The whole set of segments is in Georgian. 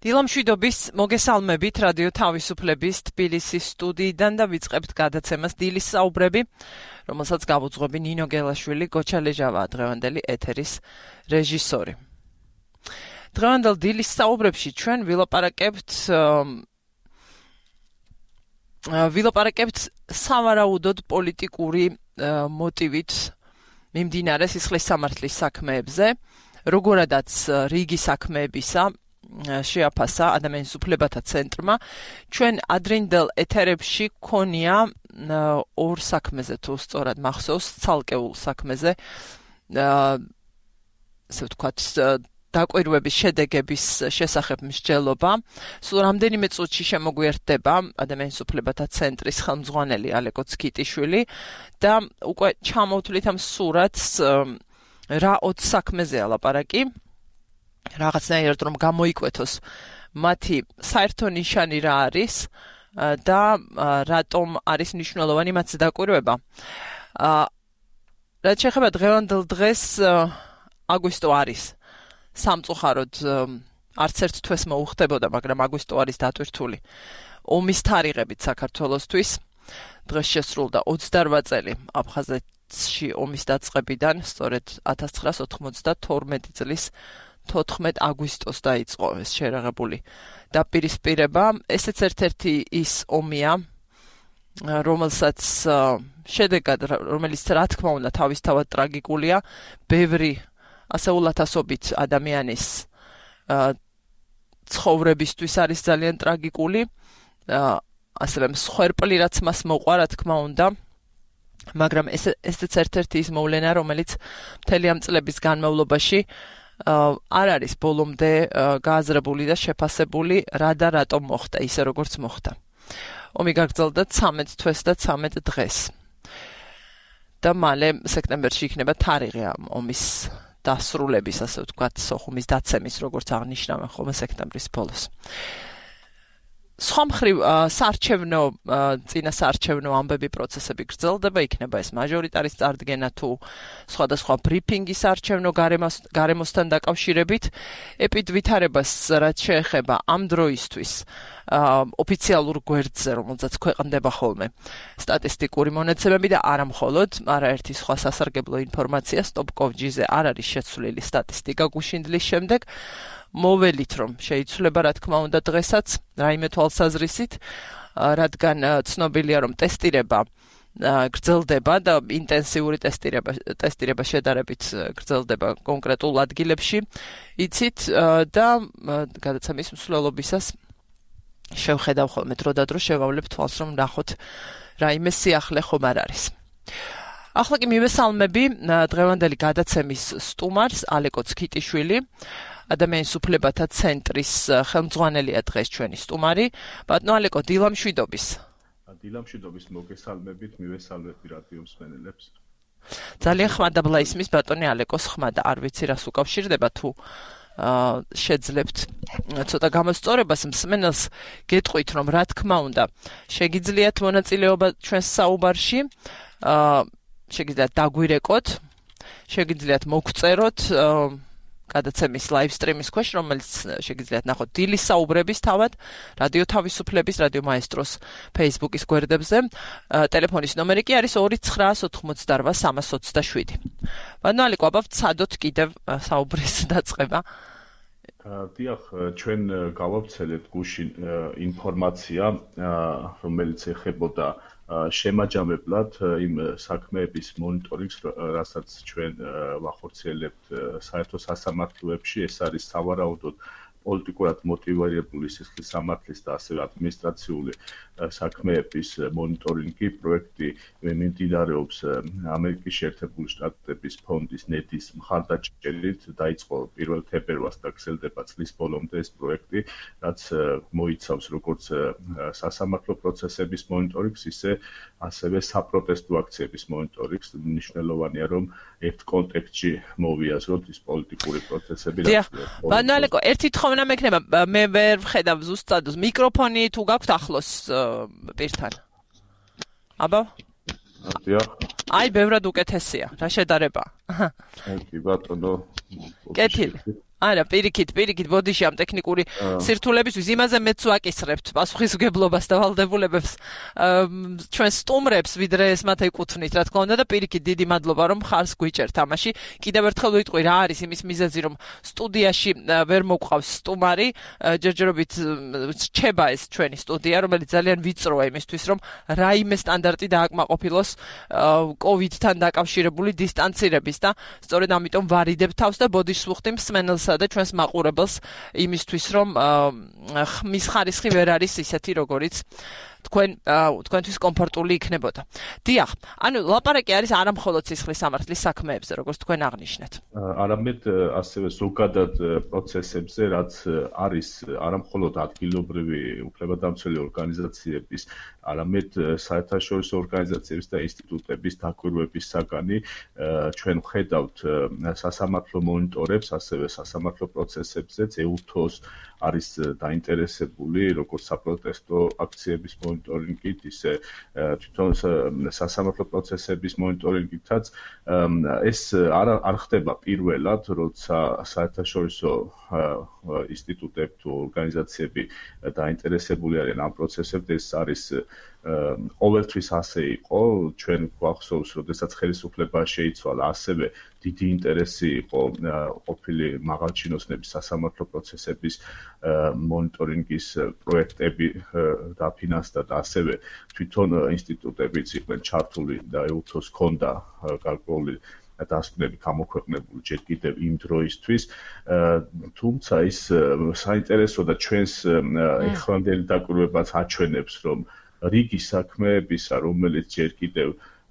დილამშვიდობის მოგესალმებით რადიო თავისუფლების თბილისის სტუდიიდან და ვიწყებთ გადაცემას დილის საუბრები, რომელსაც გავუძღვები ნინო გელაშვილი, გოჩა ლეჟავაა დღევანდელი ეთერის რეჟისორი. დღევანდელ დილის საუბრებში ჩვენ ვილაპარაკებთ სავარაუდოდ პოლიტიკური მოტივით მიმდინარე სისხლის სამართლის საქმეებზე, როგორადაც რიგი საქმეებისა შეაფასა ადამიანის უფლებათა ცენტრმა. ჩვენ ადრინდელ ეთერებში გქონია ორ საქმეზე თუ სწორად მახსოვს, ცალკეულ საქმეზე, ასე ვთქვათ, დაკვირვების შედეგების შესახებ მსჯელობა. სულ რამდენიმე წუთში შემოგვიერთდება ადამიანის უფლებათა ცენტრის ხელმძღვანელი ალეკო ცქიტიშვილი და უკვე ჩამოვთვლით ამ სურათს რა 20 საქმეზეა ლაპარაკი. რაღაცნაირად რომ გამოიკვეთოს მათი საერთო ნიშანი რა არის და რატომ არის მნიშვნელოვანი მათი დაკვირვება. რაც შეეხება დღევანდელ დღეს, აგვისტო არის სამწუხაროდ არც ერთ თვეს მოუხდებოდა, მაგრამ აგვისტო არის დატვირთული ომის თარიღებით საქართველოსთვის. დღეს შესრულდა 28 წელი აფხაზეთში ომის დაწყებიდან, სწორედ 1992 წლის 14 აგვისტოს დაიწყო ეს შერაღებული დაპირისპირება. ესეც ერთ-ერთი ის ომია, რომელსაც შედეგად, რომელიც რა თქმა უნდა თავისთავად ტრაგიკულია, ბევრი ასეულათასობით ადამიანის ცხოვრებისთვის არის ძალიან ტრაგიკული, ასევე მსხვერპლი რაც მას მოყვა, რა თქმა უნდა, მაგრამ ესეც ერთ-ერთი ის მოვლენა, რომელიც მთელი ამ წლების განმავლობაში არ არის ბოლომდე გააზრებული და შეფასებული რა და რატომ მოხდა ისე როგორც მოხდა. ომი გაგრძელდა 13 თვეს და 13 დღეს. და მალე სექტემბერში იქნება თარიღი ამ ომის დასრულების, ასე ვთქვათ, სოხუმის დაცემის, როგორც აღნიშნავენ ხოლმე სექტემბრის ბოლოს. სხვა მხრივ წინასაარჩევნო ამბები პროცესები გრძელდება, იქნება ეს მაჟორიტარის წარდგენა თუ სხვადასხვა ბრიფინგის არჩევნო გარემოსთან დაკავშირებით. ეპიდვითარებას რაც შეეხება ამ დროისთვის ოფიციალურ გვერდზე, რომელზეც ქვეყნდება ხოლმე სტატისტიკური მონაცემები და არა მხოლოდ, არაერთი სხვა სასარგებლო ინფორმაცია stop.gov.ზე არ არის შეცვლილი სტატისტიკა გუშინდლის შემდეგ. მოველით რომ შეიცვლება რა თქმა უნდა დღესაც რაიმე თვალსაზრისით, რადგან ცნობილია რომ ტესტირება გრძელდება და ინტენსიური ტესტირება შედარებით გრძელდება კონკრეტულ ადგილებში, იცით და გადაცემის მსვლელობისას შევხედავ ხოლმე დროდადრო შევავლებ თვალს რომ ნახოთ რაიმე სიახლე ხომ არ არის. ახლა კი მივესალმები დღევანდელი გადაცემის სტუმარს ალეკო ცქიტიშვილი, ადამიანის უფლებათა ცენტრის ხელმძღვანელია დღეს ჩვენი სტუმარი. ბატონო ალეკო, დილამშვიდობის. დილამშვიდობის მოგესალმებით, მივესალმებით რადიო მსმენელებს. ძალიან ხმადაბლა ისმის ბატონი ალეკოს ხმა და არ ვიცი რას უკავშირდება თუ შეძლებთ ცოტა გამოსწორებას მსმენელს გეტყვით რომ რა თქმა უნდა შეგიძლიათ მონაწილეობა ჩვენს საუბარში, შეგიძლიათ დაგვირეკოთ, შეგიძლიათ მოგწეროთ გადაცემის live stream-ის ქვეშ, რომელიც შეგიძლიათ ნახოთ დილის საუბრების თავად, რადიო თავისუფლების, რადიო მაესტროს Facebook-ის გვერდებზე. ტელეფონის ნომერი კი არის 298-327. ბატონო ალეკო, აბა ვცადოთ კიდევ საუბრის დაწყება. დიახ, ჩვენ გავავრცელებთ გუშინ ინფორმაცია, რომელიც ეხებოდა შემაჯამებლად იმ საქმეების მონიტორინგს, რასაც ჩვენ ვახორციელებთ საერთო სასამართლოებში. ეს არის სავარაუდოდ პოლიტიკურად მოტივირებული სისხლის სამართლის და ასევე ადმინისტრაციული საქმეების მონიტორინგი. პროექტი მიმდინარეობს ამერიკის შეერთებული შტატების ფონდის ნედის მხარდაჭერით. დაიწყო 1 თებერვალს და გრძელდება წლის ბოლომდე ეს პროექტი, რაც მოიცავს როგორც სასამართლო პროცესების მონიტორინგს, ასევე საპროტესტო აქციების მონიტორინგს. მნიშვნელოვანია რომ ერთ კონტექსტში მოვიაზროთ ის პოლიტიკური პროცესები. ბატონო ალეკო, ერთი თხოვნა მექნება, მე ვერ ვხედავ ზუსტად მიკროფონი თუ გაქვთ ახლოს პირთან. აბა? დიახ. აი, ბევრად უკეთესია, რა შედარება. კი ბატონო. კეთილი. არა, პირიქით, ბოდიში ამ ტექნიკური სირთულებისთვის იმაზე მეც ვაკისრებთ პასუხისმგებლობას და ვალდებულებებს ჩვენ სტუმრებს, ვიდრე ეს მათ ეკუთვნით, რა თქმა უნდა და პირიქით დიდი მადლობა რომ ხარს გვიჭერთ თამაში. კიდევ ერთხელ ვიტყვი რა არის იმის მიზეზი რომ სტუდიაში ვერ მოგვყავს სტუმარი, ჯერჯერობით რჩება ეს ჩვენი სტუდია, რომელიც ძალიან ვიწროა იმისთვის რომ რაიმე სტანდარტი დააკმაყოფილოს COVID-თან დაკავშირებული დისტანცირების და სწორედ ამიტომ ვარიდებ თავს და ბოდიშს ვუხდი მსმენელსა და ჩვენს მაყურებელს იმისთვის რომ ხმის ხარისხი ვერ არის ისეთი როგორიც თქვენთვის კომფორტული იქნებოდა. დიახ, ანუ ლაპარაკი არის არა მხოლოდ სისხლის სამართლის საქმეებზე, როგორც თქვენ აღნიშნეთ. არამედ ასევე ზოგადად პროცესებზე, რაც არის არა მხოლოდ ადგილობრივი უფლებადამცველი ორგანიზაციების, არამედ საერთაშორისო ორგანიზაციების და ინსტიტუტების დაკვირვების საგანი, ჩვენ ვხედავთ სასამართლო მონიტორებს, ასევე სასამართლო პროცესებზეც EUTHOS არის დაინტერესებული როგორც საპროტესტო აქციების მონიტორინგით, ისე თვითონ სასამართლო პროცესების მონიტორინგითაც ეს არ ხდება პირველად, როცა საერთაშორისო ინსტიტუტები თუ ორგანიზაციები დაინტერესებული არიან ამ პროცესებზე, ეს არის ყოველთვის ასე იყო, ჩვენ გვახსოვს, როდესაც ხელისუფლება შეიცვალა, ასევე დიდი ინტერესი იყო ყოფილი მაღალჩინოსნების სასამართლო პროცესების მონიტორინგის პროექტები დაფინანსდა და ასევე თვითონ ინსტიტუტებიც იყვნენ ჩართული და EUTHOS ჰქონდა გარკვეული დასკვნები გამოქვეყნებული ჯერ კიდევ იმ დროისთვის, თუმცა ის საინტერესო და ჩვენს ეხლანდელი დაკვირვებაც აჩვენებს, რომ რიგი საქმეებისა, რომელიც ჯერ კიდევ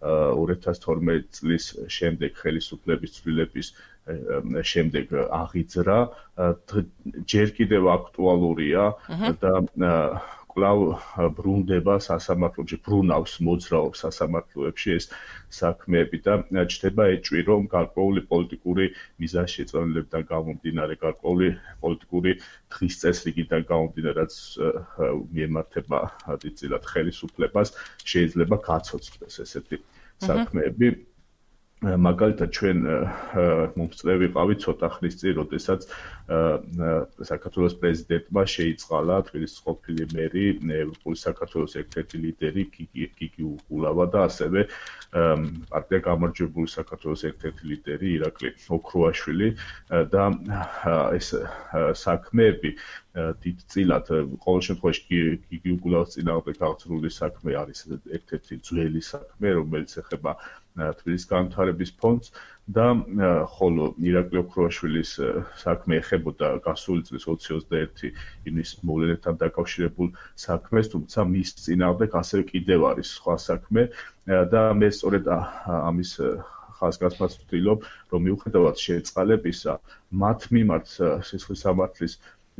2012 წლის შემდეგ ხელისუფლების ცვლილების შემდეგ აღიძრა, ჯერ კიდევ აქტუალურია და კვლავ ბრუნდება სასამართლოებში, ბრუნავს მოძრაობს სასამართლოებში ეს საქმეები და ჩნდება ეჭვი, რომ გარკვეული პოლიტიკური მიზანშეწონილებიდან გამომდინარე, გარკვეული პოლიტიკური დღის წესრიგიდან გამომდინარე, რაც მიემართება დიდწილად ხელისუფლებას, შეიძლება გაცოცხლდეს ესეთი საქმეები. მაგალითად ჩვენ მომწვევი ვიყავით ცოტა ხნის წინ, როდესაც საქართველოს პრეზიდენტმა შეიწყალა თბილისის ყოფილი მერი, ევროპული საქართველოს ერთ-ერთი ლიდერი გიგი უგულავა და ასევე პარტია გამარჯვებული საქართველოს ერთ-ერთი ლიდერი ირაკლი ოქროაშვილი და ეს საქმეები დიდწილად ყოველ შემთხვევაში გიგი უგულავის წინააღმდეგ აღწრული საქმე არის ერთ-ერთი ძველი საქმე, რომელიც ეხება თბილისის განვითარების ფონდს და ხოლო ირაკლი ოქროაშვილის საქმე ეხებოდა გასული წლის 20-21 ივნისის მოვლენებთან დაკავშირებულ საქმეს, თუმცა მის წინააღმდეგ ასევე კიდევ არის სხვა საქმე და მე სწორედ ამის ხაზგასმაც ვთვლობ, რომ მიუხედავად შეწყალებისა, მათ მიმართ სისხლის სამართლის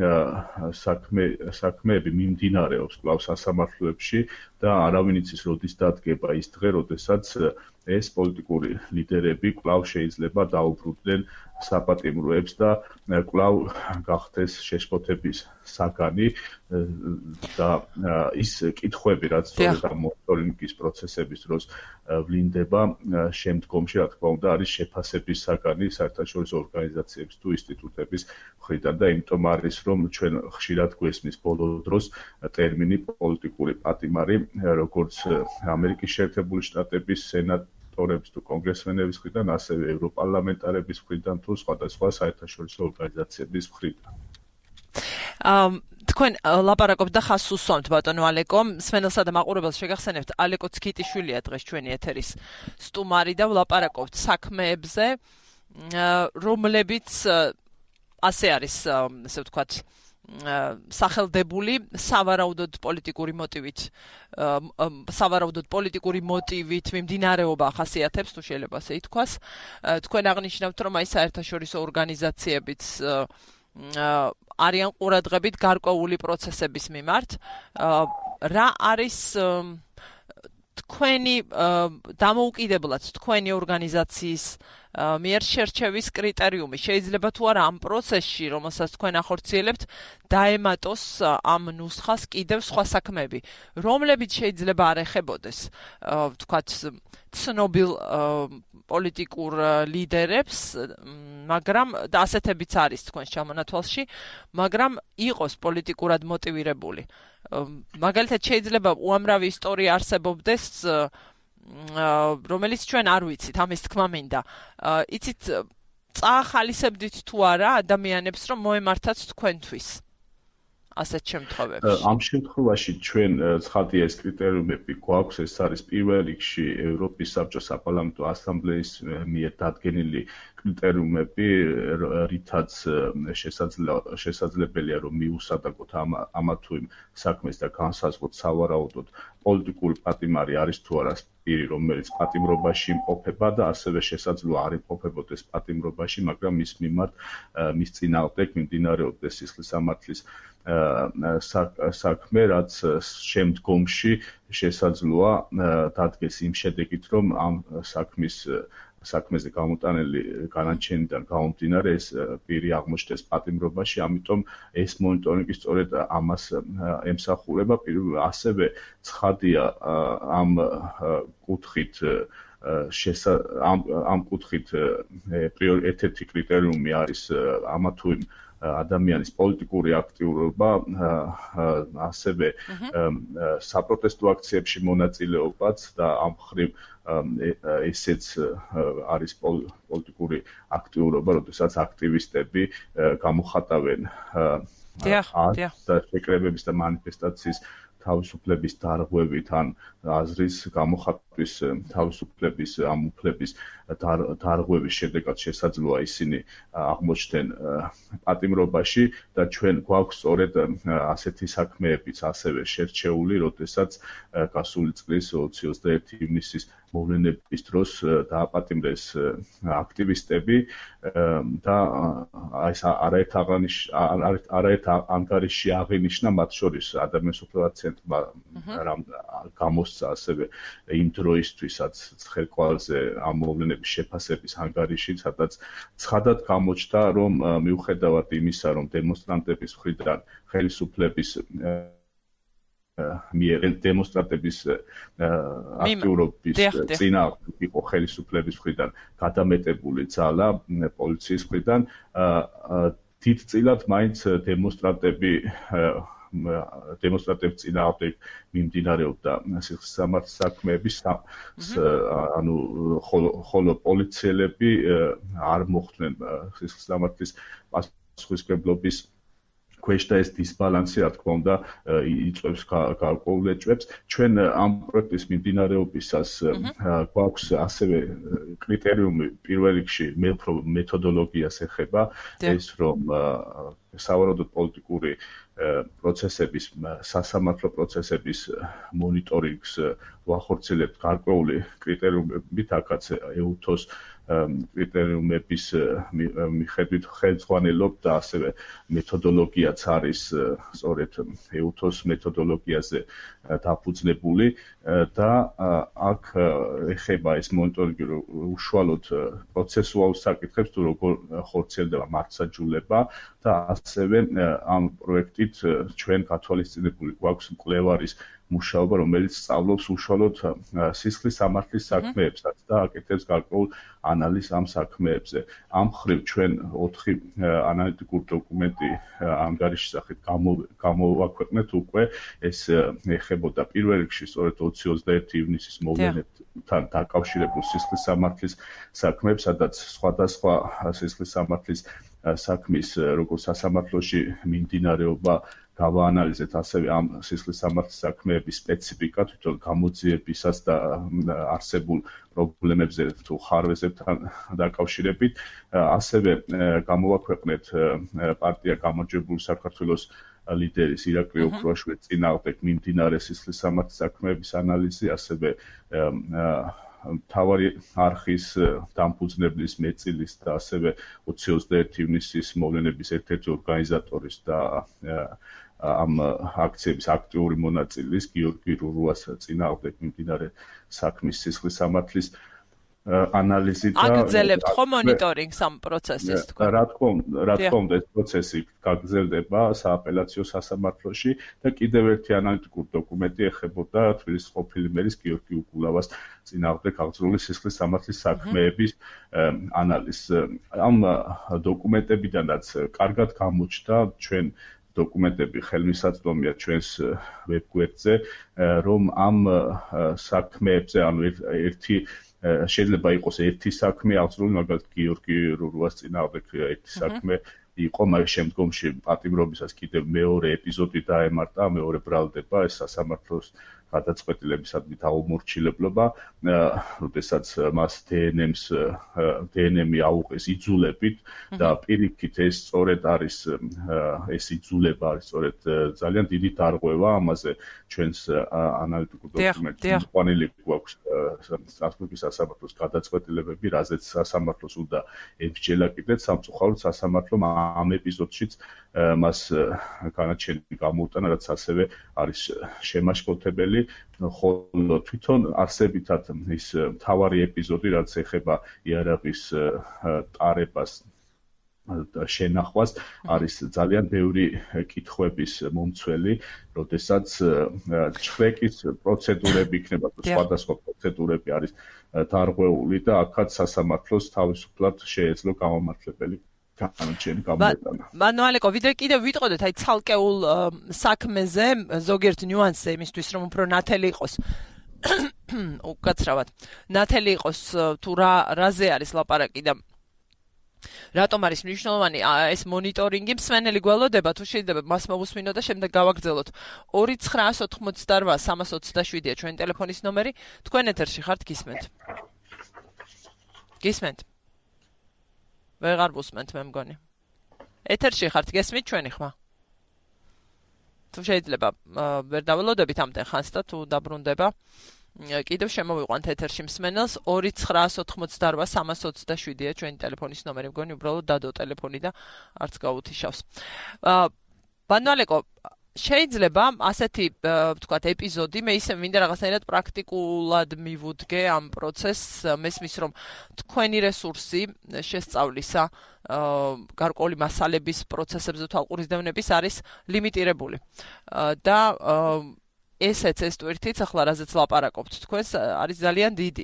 საქმეები მიმდინარეობს კვლავ სასამართლოებში და არავინ იცის როდის დადგება ის დღე, როდესაც ეს პოლიტიკური ლიდერები კვლავ შეიძლება დაუბრუნდნენ საპატიმროებს და კვლავ გახდეს შეშფოთების საგანი და ის კითხვები, რაც სწორედ ამ მონიტორინგის პროცესების დროს ვლინდება, შემდგომში, რა თქმა უნდა, არის შეფასების საგანი საერთაშორისო ორგანიზაციების თუ ინსტიტუტების მხრიდან და იმიტომ არის, რომ ჩვენ ხშირად გვესმის ბოლო დროს ტერმინი პოლიტიკური პატიმარი, როგორც ამერიკის შეერთებული შტატების სენატორების თუ კონგრესმენების მხრიდან, ასევე ევროპარლამენტარების მხრიდან თუ სხვადასხვა საერთაშორისო ორგანიზაციების მხრიდან. თქვენ ლაპარაკობთ და ხაზს უსვამთ ბატონო ალეკო, მსმენელსა და მაყურებელს შეგახსენებთ, ალეკო ცქიტიშვილია დღეს ჩვენი ეთერის სტუმარი და ვლაპარაკობთ საქმეებზე, რომლებიც ასე არის, ესე ვთქვათ, სახელდებული სავარაუდოდ პოლიტიკური მოტივით მიმდინარეობა ახასიათებს, თუ შეიძლება ასე ითქვას. თქვენ აღნიშნავთ, რომ აი საერთაშორისო ორგანიზაციებიც არიან ყურადღებით გარკვეული პროცესების მიმართ. რა არის თქვენი დამოუკიდებლად თქვენი ორგანიზაციის მიერ შერჩევის კრიტერიუმი? შეიძლება თუ არა ამ პროცესში, რომელსაც თქვენ ახორციელებთ, დაემატოს ამ ნუსხას კიდევ სხვა საქმეები, რომლებიც შეიძლება არ ეხებოდეს, ვთქვათ, ცნობილ პოლიტიკურ ლიდერებს, მაგრამ და ასეთებიც არის თქვენს ჩამონათვალში, მაგრამ იყოს პოლიტიკურად მოტივირებული. მაგალითად შეიძლება უამრავი ისტორია არსებობდეს, რომელიც ჩვენ არ ვიცით, ამის თქმა მინდა. იცით, წაახალისებდით თუ არა ადამიანებს, რომ მოემართათ თქვენთვის ასეთ შემთხვევებში? ამ შემთხვევაში ჩვენ ცხადია ეს კრიტერიუმები გვაქვს, ეს არის პირველ რიგში ევროპის საბჭოს საპარლამენტო ასამბლეის მიერ დადგენილი კრიტერიუმები, რითაც შესაძლებელია რომ მიუსადაგოთ ამა თუ იმ საქმეს და განსაზღვროთ სავარაუდოდ პოლიტიკური პატიმარი არის თუ არა პირი, რომელიც პატიმრობაში იმყოფება და ასევე შესაძლოა არ იმყოფებოდეს პატიმრობაში, მაგრამ მის მიმართ მის წინააღმდეგ მიმდინარეობდეს სისხლისამართლის საქმე, რაც შემდგომში შესაძლოა დადგეს იმ შედეგით, რომ ამ საქმეზე გამოტანილი განაჩენიდან გამომდინარე ეს პირი აღმოჩნდეს პატიმრობაში, ამიტომ ეს მონიტორინგი სწორედ ამას ემსახურება. ასევე ცხადია ამ კუთხით ამ კუთხით ერთ-ერთი კრიტერიუმი არის ამა თუ იმ ადამიანის პოლიტიკური აქტიურობა, ასევე საპროტესტო აქციებში მონაწილეობაც და ამ მხრივ ესეც არის პოლიტიკური აქტიურობა, როდესაც აქტივისტები გამოხატავენ შეკრებების და მანიფესტაციის თავისუფლების დარღვევით ან აზრის გამოხატვის თავისუფლების ამ უფლების დარღვევის შედეგად შესაძლოა ისინი აღმოჩნდნენ პატიმრობაში და ჩვენ გვაქვს სწორედ ასეთი საქმეებიც ასევე შერჩეული, როდესაც გასული წლის 21 ივნისის მოვლენების დროს დააპატიმრეს აქტივისტები და ეს არაერთ ანგარიშში აღინიშნა მათ შორის ადამიანის უფლებათა ცენტრმა გამოსცა ასევე იმ დროისთვისაც ცხელკვალზე ამ მოვლენების შეფასების ანგარიში, სადაც ცხადად გამოჩნდა, რომ მიუხედავად იმისა, რომ დემონსტრანტების მხრიდან ხელისუფლების დემონსტრანტების აქტიურობის წინააღმდეგ იყო ხელისუფლების მხრიდან გადამეტებული ძალა პოლიციის მხრიდან, დიდწილად მაინც დემონსტრანტების წინააღმდეგ მიმდინარეობდა სისხლისამართლის საქმეების, ანუ ხოლო პოლიციელები არ მოხვდნენ სისხლისამართლის პასუხისმგებლობის ქვეშ და ეს დისბალანსი, რა თქმა უნდა, იწვევს გარკვეულ ეჭვებს. ჩვენ ამ პროექტის მიმდინარეობისას გვაქვს ასევე კრიტერიუმი პირველ რიგში მეთოდოლოგიას ეხება, ეს რომ სავარაუდოდ პოლიტიკური პროცესების, სასამართლო პროცესების მონიტორინგს ვახორციელებთ გარკვეული კრიტერიუმებით, აქაც EUTHO-ს კრიტერიუმების მიხედვით ხელმძღვანელობ და ასევე მეთოდოლოგიაც არის სწორედ EUTHO-ს მეთოდოლოგიაზე დაფუძნებული და აქ ეხება ეს მონიტორინგი უშუალოდ პროცესუალურ საკითხებს, თუ როგორ ხორციელდება მართლმსაჯულება და ასევე ამ პროექტით ჩვენ გათვალისწინებული გვაქვს მკვლევარის მუშაობა, რომელიც სწავლობს უშუალოდ სისხლისამართლის საქმეებსაც და აკეთებს გარკვეულ ანალიზს ამ საქმეებზე. ამ მხრივ ჩვენ 4 ანალიტიკური დოკუმენტი ანგარიშის სახით გამოვაქვეყნეთ უკვე. ეს ეხებოდა პირველ რიგში სწორედ 20-21 ივნისის მოვლენებთან დაკავშირებულ სისხლისამართლის საქმეებს, სადაც სხვადასხვა სისხლისამართლის საქმის როგორც სასამართლოში მიმდინარეობა გავაანალიზეთ, ასევე ამ სისხლისამართლის საქმეების სპეციფიკა, თვითონ გამოძიებისას და არსებულ პრობლემებზე თუ ხარვეზებთან დაკავშირებით. ასევე გამოვაქვეყნეთ პარტია გამარჯვებული საქართველოს ლიდერის ირაკლი ოქროაშვილის წინააღმდეგ მიმდინარე სისხლისამართლის საქმეების ანალიზი, ასევე მთავარი არხის დამფუძნებლის მეწილის და ასევე 20-21 ივნისის მოვლენების ერთ-ერთი ორგანიზატორის და ამ აქციების აქტიური მონაწილის გიორგი რურუას წინააღმდეგ მიმდინარე საქმის სისხლისამართლის ანალიზი და აგრძელებთ ხო მონიტორინგს ამ პროცესის თქვა? რა თქმა უნდა ეს პროცესი გაგრძელდება სააპელაციო სასამართლოში და კიდევ ერთი ანალიტიკური დოკუმენტი ეხებოდა თბილისის ყოფილი მერის გიორგი უკულავას წინააღმდეგ აღძრული სისხლის სამართლის საქმეების ანალიზს. ამ დოკუმენტებიდანაც კარგად გამოჩნდა ჩვენ დოკუმენტები ხელმისაწვდომია ჩვენს ვებგვერდზე, რომ ამ საქმეებზე, ანუ ერთი შეიძლება იყოს ერთი საქმე აღძრული, მაგალითად გიორგი რურუას წინააღმდეგ ერთი საქმე იყო, მაგრამ შემდგომში პატიმრობისას კიდევ მეორე ეპიზოდი დაემართა, მეორე ბრალდება ეს სასამართლოს გადაწყვეტილებისადმი დაუმორჩილებლობა, როდესაც მას დნმ-ი აუღეს იძულებით და პირიქით ეს სწორედ არის ეს იძულება არის სწორედ ძალიან დიდი დარღვევა ამაზე ჩვენს ანალიტიკურ დოკუმენტში ყვანილი გვაქვს სასამართლოს სასამართლოს გადაწყვეტილებები, რაზეც სასამართლოს უნდა ებჯელა კიდეც სამწუხაროდ სასამართლომ ამ ეპიზოდშიც მას განაჩენი გამოუტანა, რაც ასევე არის შემაშფოთებელი, ხოლო თვითონ არსებითად ის მთავარი ეპიზოდი, რაც ეხება იარაღის ტარებას და შენახვას, არის ძალიან ბევრი კითხვების მომცველი, როდესაც ჩხრეკის პროცედურები იქნება, სხვადასხვა პროცედურები არის დარღვეული და აქაც სასამართლოს თავისუფლად შეეძლო გამომართლებელი განაჩენი გამოეტანა. მანუალეკო, ვიდრე კიდევ ვიტყოდეთ აი ცალკეულ საქმეზე ზოგიერთ ნიუანსზე იმისთვის, რომ უფრო ნათელი იყოს. უკაცრავად. ნათელი იყოს თუ რაზე არის ლაპარაკი და რატომ არის მნიშვნელოვანი ეს მონიტორინგი, მსმენელი გველოდება თუ შეიძლება მას მოვუსმინოთ და შემდეგ გავაგრძელოთ. 2988-327-ია ჩვენი ტელეფონის ნომერი. თქვენ ეთერში ხართ, გისმენთ? გისმენთ? ვეღარ ვუსმენთ მე მგონი. ეთერში ხართ, გესმით ჩვენი ხმა? თუ შეიძლება ვერ დაველოდებით ამდენ ხანს და თუ დაბრუნდება, კიდევ შემოვიყვანთ ეთერში მსმენელს. 2988-327-ია ჩვენი ტელეფონის ნომერი, მგონი უბრალოდ დადო ტელეფონი და არც გაუთიშავს. ბანვალეკო, შეიძლება ასეთი ვთქვათ ეპიზოდი, მე ისე მინდა რაღაცნაირად პრაქტიკულად მივუდგე ამ პროცესს, მესმის რომ თქვენი რესურსი შესწავლისა გარკვეული მასალების პროცესებზე თვალყურისდევნების არის ლიმიტირებული და ესეც ეს ტვირთიც ახლა რაზეც ლაპარაკობთ თქვენს არის ძალიან დიდი.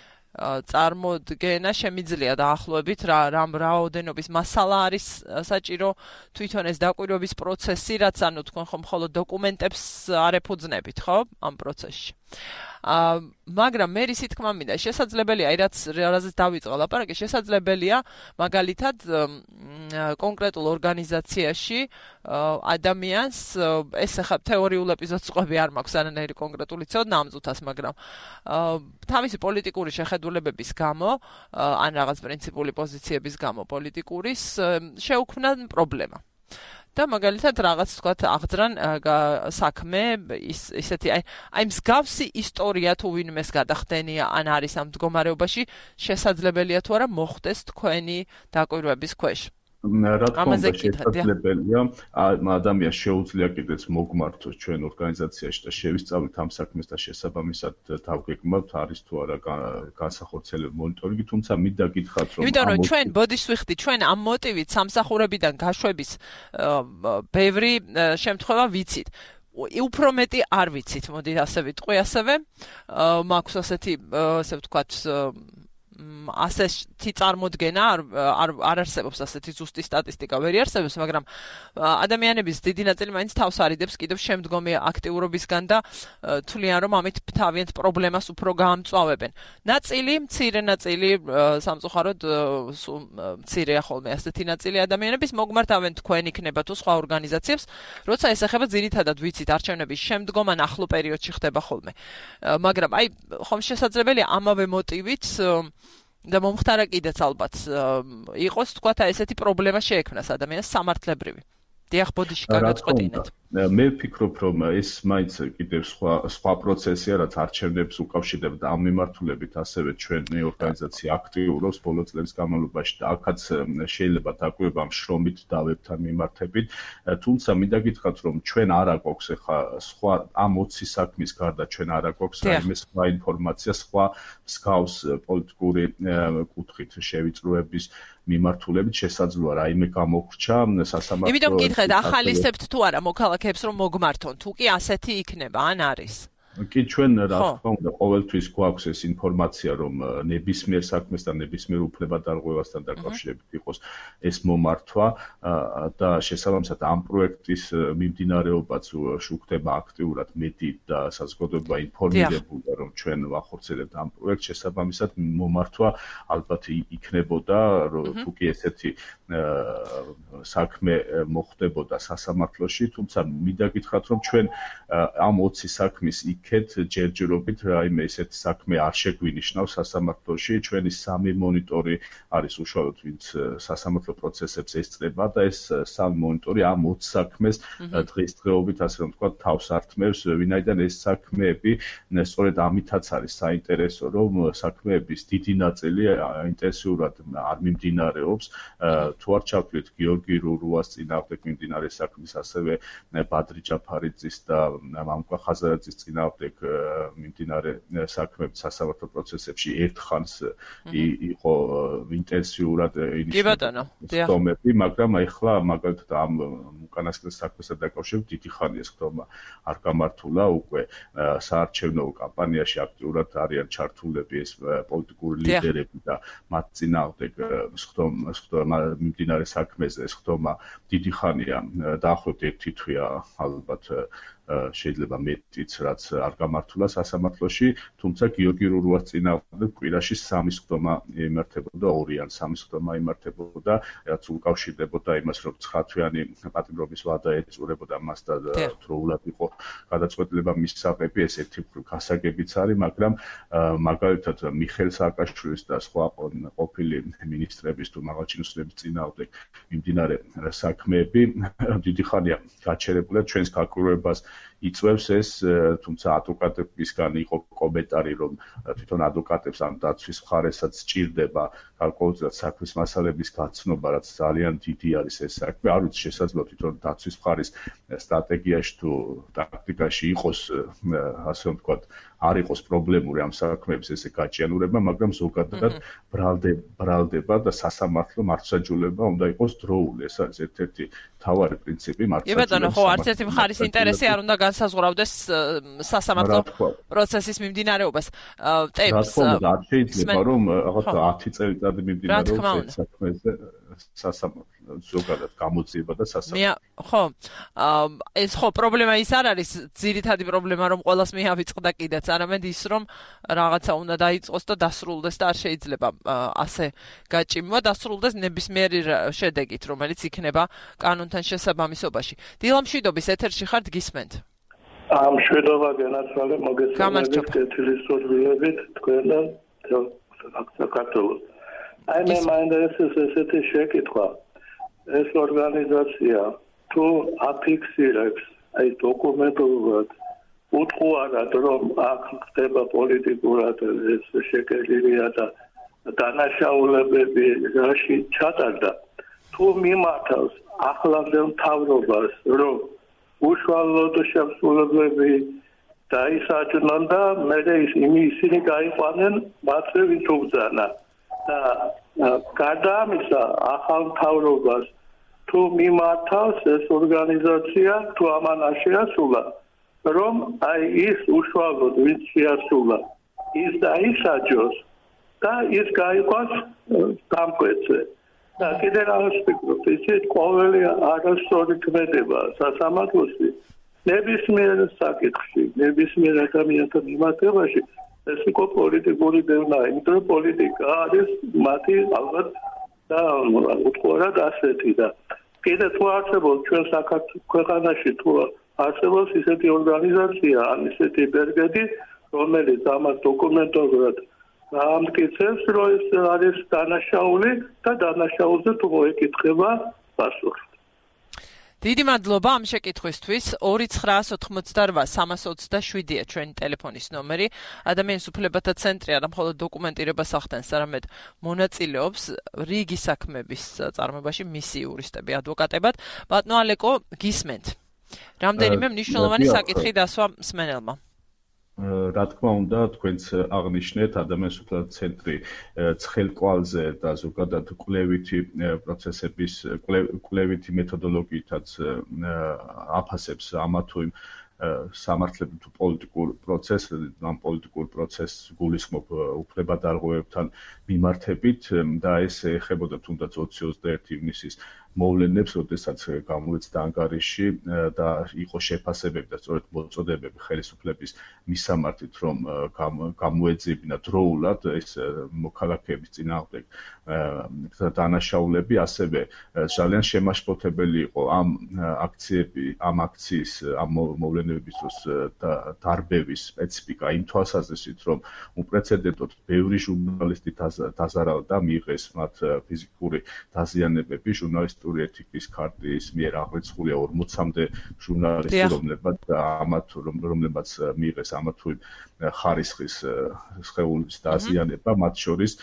წარმოდგენა შემიძლია დაახლოებით რა რაოდენობის მასალა არის საჭირო თვითონ ეს დაკვირვების პროცესი, რაც ანუ თქვენ ხომ მხოლოდ დოკუმენტებს არ ეფუძნებით, ხო, ამ პროცესში. მაგრამ მე ისი თქმა მინდა, შესაძლებელია, რაზეც დავიწყე ლაპარაკი, შესაძლებელია მაგალითად კონკრეტულ ორგანიზაციაში ადამიანს ეს ახლა თეორიულ ეპიზოდს ყვები არ მაქვს არანაირი კონკრეტული ცოდნა ამ წუთას, მაგრამ თავისი პოლიტიკური შეხედულებების გამო ან რაღაც პრინციპული პოზიციების გამო პოლიტიკურის შეუქმნა პრობლემა. და მაგალითად რაღაც თქვათ აღძრან საქმე ისეთი აი მსგავსი ისტორია თუ ვინმეს გადახდენია ან არის ამ მდგომარეობაში, შესაძლებელია თუ არა მოხდეს თქვენი დაკვირვების ქვეშ. რა თქმა უნდა შესაძლებელია, ადამიანს შეუძლია კიდეც მოგმართოს ჩვენ ორგანიზაციაში და შევისწავლით ამ საქმეს და შესაბამისად დავგეგმავთ არის თუ არა განსახორციელებელი მონიტორინგი, თუმცა მინდა გითხრათ რომ იმიტომ რომ ჩვენ ბოდიშს ვიხდით, ჩვენ ამ მოტივით სამსახურებიდან გაშვების ბევრი შემთხვევა ვიცით. უფრო მეტი არ ვიცით, მოდით ასე ვიტყვი, ასევე მაქვს ასეთი ასე ვთქვათ ასეთი წარმოდგენა არ არსებობს ასეთი ზუსტი სტატისტიკა ვერ არსებობს, მაგრამ ადამიანების დიდი ნაწილი მაინც თავს არიდებს კიდევ შემდგომი აქტიურობისგან და თვლიან რომ ამით თავიანთ პრობლემას უფრო გაამწვავებენ. ნაწილი, მცირე ნაწილი სამწუხაროდ მცირეა ხოლმე ასეთი ნაწილი ადამიანების მოგმართავენ თქვენ იქნება თუ სხვა ორგანიზაციებს, როცა ეს ეხება ძირითადად ვიცით არჩევნების შემდგომ ან ახლო პერიოდში ხდება ხოლმე. მაგრამ აი ხომ შესაძლებელია ამავე მოტივით და მომხდარა კიდეც ალბათ იყოს თქვათ ესეთი პრობლემა შეექმნას ადამიანს სამართლებრივი. დიახ, ბოდიში გადაწყვეტინეთ. მე ვფიქრობ, რომ ეს მაინც კიდევ სხვა პროცესია, რაც არჩევნებს უკავშირდება ამ მიმართულებით, ასევე ჩვენი ორგანიზაცია აქტიურობს ბოლო წლების განმავლობაში და აქაც შეიძლება დაკვირვება შრომით დავებთან მიმართებით, თუმცა მინდა გითხრათ, რომ ჩვენ არა გვაქვს ახლა სხვა ამ 20 საქმის გარდა ჩვენ არა გვაქვს რაიმე სხვა ინფორმაცია, სხვა მსგავს პოლიტიკური კუთხით შევიწროების მიმართულებით შესაძლოა რაიმე გამოგვრჩა სასამართლო. იმიტომ გითხეთ, ახალისებთ თუ არა მოქალაქეებს რომ მოგმართონ, თუ კი ასეთი იქნება, ან არის? კი ჩვენ რა თქმა უნდა ყოველთვის გვაქვს ეს ინფორმაცია რომ ნებისმიერ საქმესთან ნებისმიერ უფლებადარღვევასთან დაკავშირებით იყოს ეს მომართვა და შესაბამისად ამ პროექტის მიმდინარეობაც შუქდება აქტიურად მედიით და საზოგადოება ინფორმირებულია რომ ჩვენ ვახორციელებთ ამ პროექტს შესაბამისად მომართვა ალბათ იქნებოდა თუ კი ესეთი საქმე მოხდებოდა სასამართლოში თუმცა მინდა გითხრათ რომ ჩვენ ამ 20 საქმის იქეთ ჯერჯერობით რაიმე ესეთი საქმე არ შეგვინიშნავს სასამართლოში ჩვენი 3 მონიტორი არის უშუალოდ ვინც სასამართლო პროცესებს ესწრება და ეს 3 მონიტორი ამ 20 საქმეს დღესდღეობით ასე რომ ვთქვათ თავს ართმევს ვინაიდან ეს საქმეები სწორედ ამითაც არის საინტერესო რომ საქმეების დიდი ნაწილი ინტენსიურად არ მიმდინარეობს თუ არ ჩავთვლით გიორგი რურუას წინააღმდეგ მიმდინარე საქმის ასევე ბადრი ჯაფარიძის და მამუკა ხაზარაძის წინააღმდეგ მიმდინარე საქმეების სასამართლო პროცესებში ერთხანს იყო ინტენსიურად ინიციატივები, მაგრამ ახლა მაგალითად ამ უკანასკნელ საქმესთან დაკავშირებით დიდი ხანია ხდომა არ გამართულა უკვე საარჩევნო კამპანიაში აქტიურად არიან ჩართულები ეს პოლიტიკური ლიდერები და მათ წინააღმდეგ ხდომა მიმდინარე საქმეზე ხდომა დიდი ხანია დაახლოებით 1 თვეა ალბათ შეიძლება მეტიც რაც არ გამართულა სასამართლოში, თუმცა გიორგი რურუას წინააღმდეგ კვირაში 3 ხდომა იმართებოდა 2 ან 3 ხდომა იმართებოდა, რაც უკავშირდებოდა იმას, რომ 9 თვიანი პატიმრობის ვადა ეწურებოდა მას და დროულად იყო გადაწყვეტილება მისაღები, ეს ერთი გასაგებიც არის, მაგრამ მაგალითად მიხეილ სააკაშვილის და სხვა ყოფილი მინისტრების თუ მაღალჩინოსნების წინააღმდეგ მიმდინარე საქმეები დიდი ხანია გაჩერებულია ჩვენს გაკვირვებას იწვევს ეს, თუმცა ადვოკატებისგან იყო კომენტარი, რომ თვითონ ადვოკატებს ან დაცვის მხარესაც სჭირდება გარკვეულწილად საქმის მასალების გაცნობა, რაც ძალიან დიდი არის ეს საქმე. არ ვიცი, შესაძლოა თვითონ დაცვის მხარის სტრატეგიაში თუ ტაქტიკაში იყოს, ასე რომ ვთქვათ, არ იყოს პრობლემური ამ საქმეების ესე გაჭიანურება, მაგრამ ზოგადად ბრალდება და სასამართლო მართლმსაჯულება უნდა იყოს დროული. ეს არის ერთ-ერთი მთავარი პრინციპი მართლმსაჯულების. ბატონო, ხო, არც ერთი მხარის ინტერესი არ უნდა განსაზღვრავდეს სასამართლო პროცესის მიმდინარეობას. ტემპს არ შეიძლება რომ რაღაცა 10 წელიწადი მიმდინარეობს ეს საქმეზე სასამართლო ზოგადად გამოძიება და სასამართლო. ხო, ეს ხო პრობლემა ის არ არის, ძირითადი პრობლემა რომ ყოველას მიავიწყდა კიდეც, არამედ ის რომ რაღაცა უნდა დაიწყოს და დასრულდეს და არ შეიძლება ასე გაჭიმვა, დასრულდეს ნებისმიერი შედეგით, რომელიც იქნება კანონთან შესაბამისობაში. დილა მშვიდობის ეთერში ხართ გისმენთ. ამ შვიდობა განაცვალე მოგესალმებით კეთილი სურვილებით თქვენ და საქართველოს. აი მე მაინტერესებს ესეთი შეკითხვა. ეს ორგანიზაცია თუ აფიქსირებს აი დოკუმენტურად უთხოვარად რომ აქ ხდება პოლიტიკურად ეს შეკერილია და დანაშაულებები რაში ჩატარდა თუ მიმართავს ახლანდელ მთავრობას რომ უშუალოდ შემსრულებლები დაისაჯნონ და მერე ისინი გაიყვანენ მათზე ვინც უბრძანა და გარდა ამისა ახალ მთავრობას თუ მიმართავს ეს ორგანიზაცია თუ ამან არ შეასრულა რომ აი ის უშუალოდ ვინც შეასრულა ის დაისაჯოს და ის გაიყვანს დამკვეთზე და კიდევ რაღაც ვფიქრობ ისეთ ყოველი არასწორი ქმედება სასამართლოში ნებისმიერ საკითხში ნებისმიერ ადამიანთა მიმართებაში ეს იყო პოლიტიკური დევნა, იმიტომ რომ პოლიტიკა არის მათი ალბათ და უთხოვარად ასეთი და კიდე თუ არსებობს ჩვენ ქვეყანაში თუ არსებობს ისეთი ორგანიზაცია ან ისეთი ბერგედი, რომელიც ამას დოკუმენტურად ამტკიცებს, რომ ეს არის დანაშაული და დანაშაულზე თუ მოეკითხება პასუხი. დიდი მადლობა ამ შეკითხვისთვის. 2988-327-ია ჩვენი ტელეფონის ნომერი. ადამიანის უფლებათა ცენტრი არა მხოლოდ დოკუმენტირებას ახდენს, არამედ მონაწილეობს რიგი საქმების წარმოებაში მისი იურისტები ადვოკატებად. ბატონო ალეკო, გისმენთ. რამდენიმე მნიშვნელოვანი საკითხი დასვა მსმენელმა. რა თქმა უნდა, თქვენც აღნიშნეთ ადამიანის უფლებათა ცენტრი ცხელკვალზე და ზოგადად კვლევითი პროცესების კვლევითი მეთოდოლოგიითაც აფასებს ამა თუ იმ სამართლებრივ თუ პოლიტიკურ პროცესს, ამ პოლიტიკურ პროცესს გულისხმობ უფლებადარღვევებთან მიმართებით და ეს ეხებოდა თუნდაც 20-21 ივნისის მოვლენებს, როდესაც გამოეცდა ანგარიში და იყო შეფასებები და სწორედ მოწოდებები ხელისუფლების მისამართით, რომ გამოეძებინა დროულად ეს მოქალაქეების წინააღმდეგ დანაშაულები, ასევე ძალიან შემაშფოთებელი იყო ამ აქციის, ამ მოვლენების დროს დარბევის სპეციფიკა იმ თვალსაზრისით, რომ უპრეცედენტოდ ბევრი ჟურნალისტი დაზარალდა, მიიღეს მათ ფიზიკური დაზიანებები, ჟურნალისტური ეთიკის ქარტის მიერ აღრიცხულია 40-მდე ჟურნალისტი, რომლებმაც მიიღეს ამა თუ იმ ხარისხის სხეულის დაზიანება, მათ შორის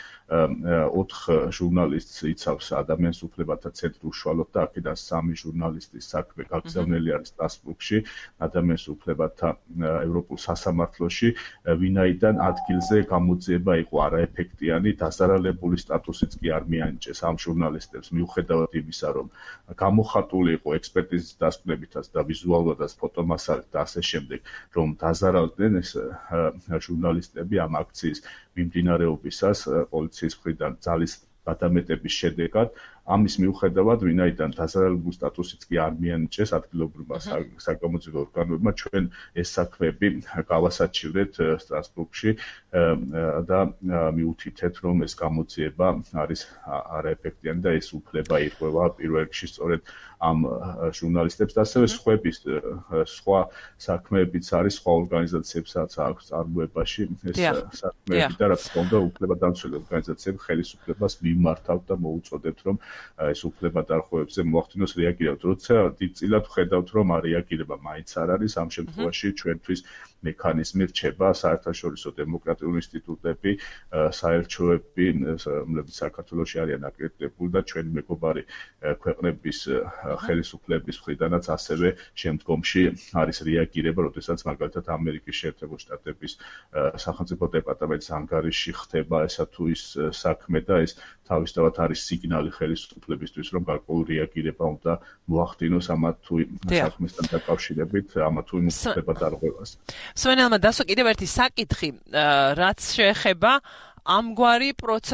4 ჟურნალისტს იცავს ადამიანის უფლებათა ცენტრი უშუალოდ და აქედან 3 ჟურნალისტის საქმე გაგზავნილი არის სტრასბურგში, ადამიანის უფლებათა ევროპულ სასამართლოში, ვინაიდან ადგილზე გამოძიება იყო არაეფექტიანი, დასარალებული სტატუსიც კი არ მიანიჭეს ამ ჟურნალისტებს, მიუხედავად იმისა, რომ გამოხატული იყო ექსპერტიზის დასკვნებითაც და ვიზუალურადაც ფოტომასალით და ასე შემდეგ, რომ დაზარალდნენ ეს ჟურნალისტები ამ აქციის მიმდინარეობისას პოლიციის მხრიდან ძალის გადამეტების შედეგად. ამის მიუხედავად, ვინაიდან დაზარალებულ სტატუსიც კი არ მიანიჭეს ადგილობრივმა საგამოძიებო ორგანოებმა, ჩვენ ეს საქმეები გავასაჩივრეთ სტრასბურგში და მიუთითეთ, რომ ეს გამოძიება არის არაეფექტიანი და ეს უფლება ირღვევა პირველ რიგში სწორედ ამ ჟურნალისტებს და ასევე სხვა საქმეებიც არის, სხვა ორგანიზაციებსაც აქვს წარმოებაში ეს საქმეები და რა თქმა უნდა, უფლებადამცველი ორგანიზაციები ხელისუფლებას მიმართავთ და მოუწოდებთ, რომ ეს უფლებადარღვევებზე მოახდინოს რეაგირება. როცა დიდწილად ვხედავთ, რომ რეაგირება მაინც არ არის, ამ შემთხვევაში ჩვენთვის მექანიზმი რჩება საერთაშორისო დემოკრატიული ინსტიტუტები, საელჩოები, რომლებიც საქართველოში არიან აკრედიტებული და ჩვენი მეგობარი ქვეყნების ხელისუფლების მხრიდანაც ასევე შემდგომში არის რეაგირება, როდესაც მაგალითად ამერიკის შეერთებული შტატების სახელმწიფო დეპარტამენტის ანგარიში ხდება ესა თუ ის საქმე და ეს თავისთავად არის სიგნალი ხელისუფლებისთვის, რომ გარკვეული რეაგირება უნდა მოახდინოს ამა თუ იმ საქმესთან დაკავშირებით, ამა თუ იმ უფლებადარღვევას. სვენელმა დასვა კიდევ ერთი საკითხი, რაც შეეხება ამგვარი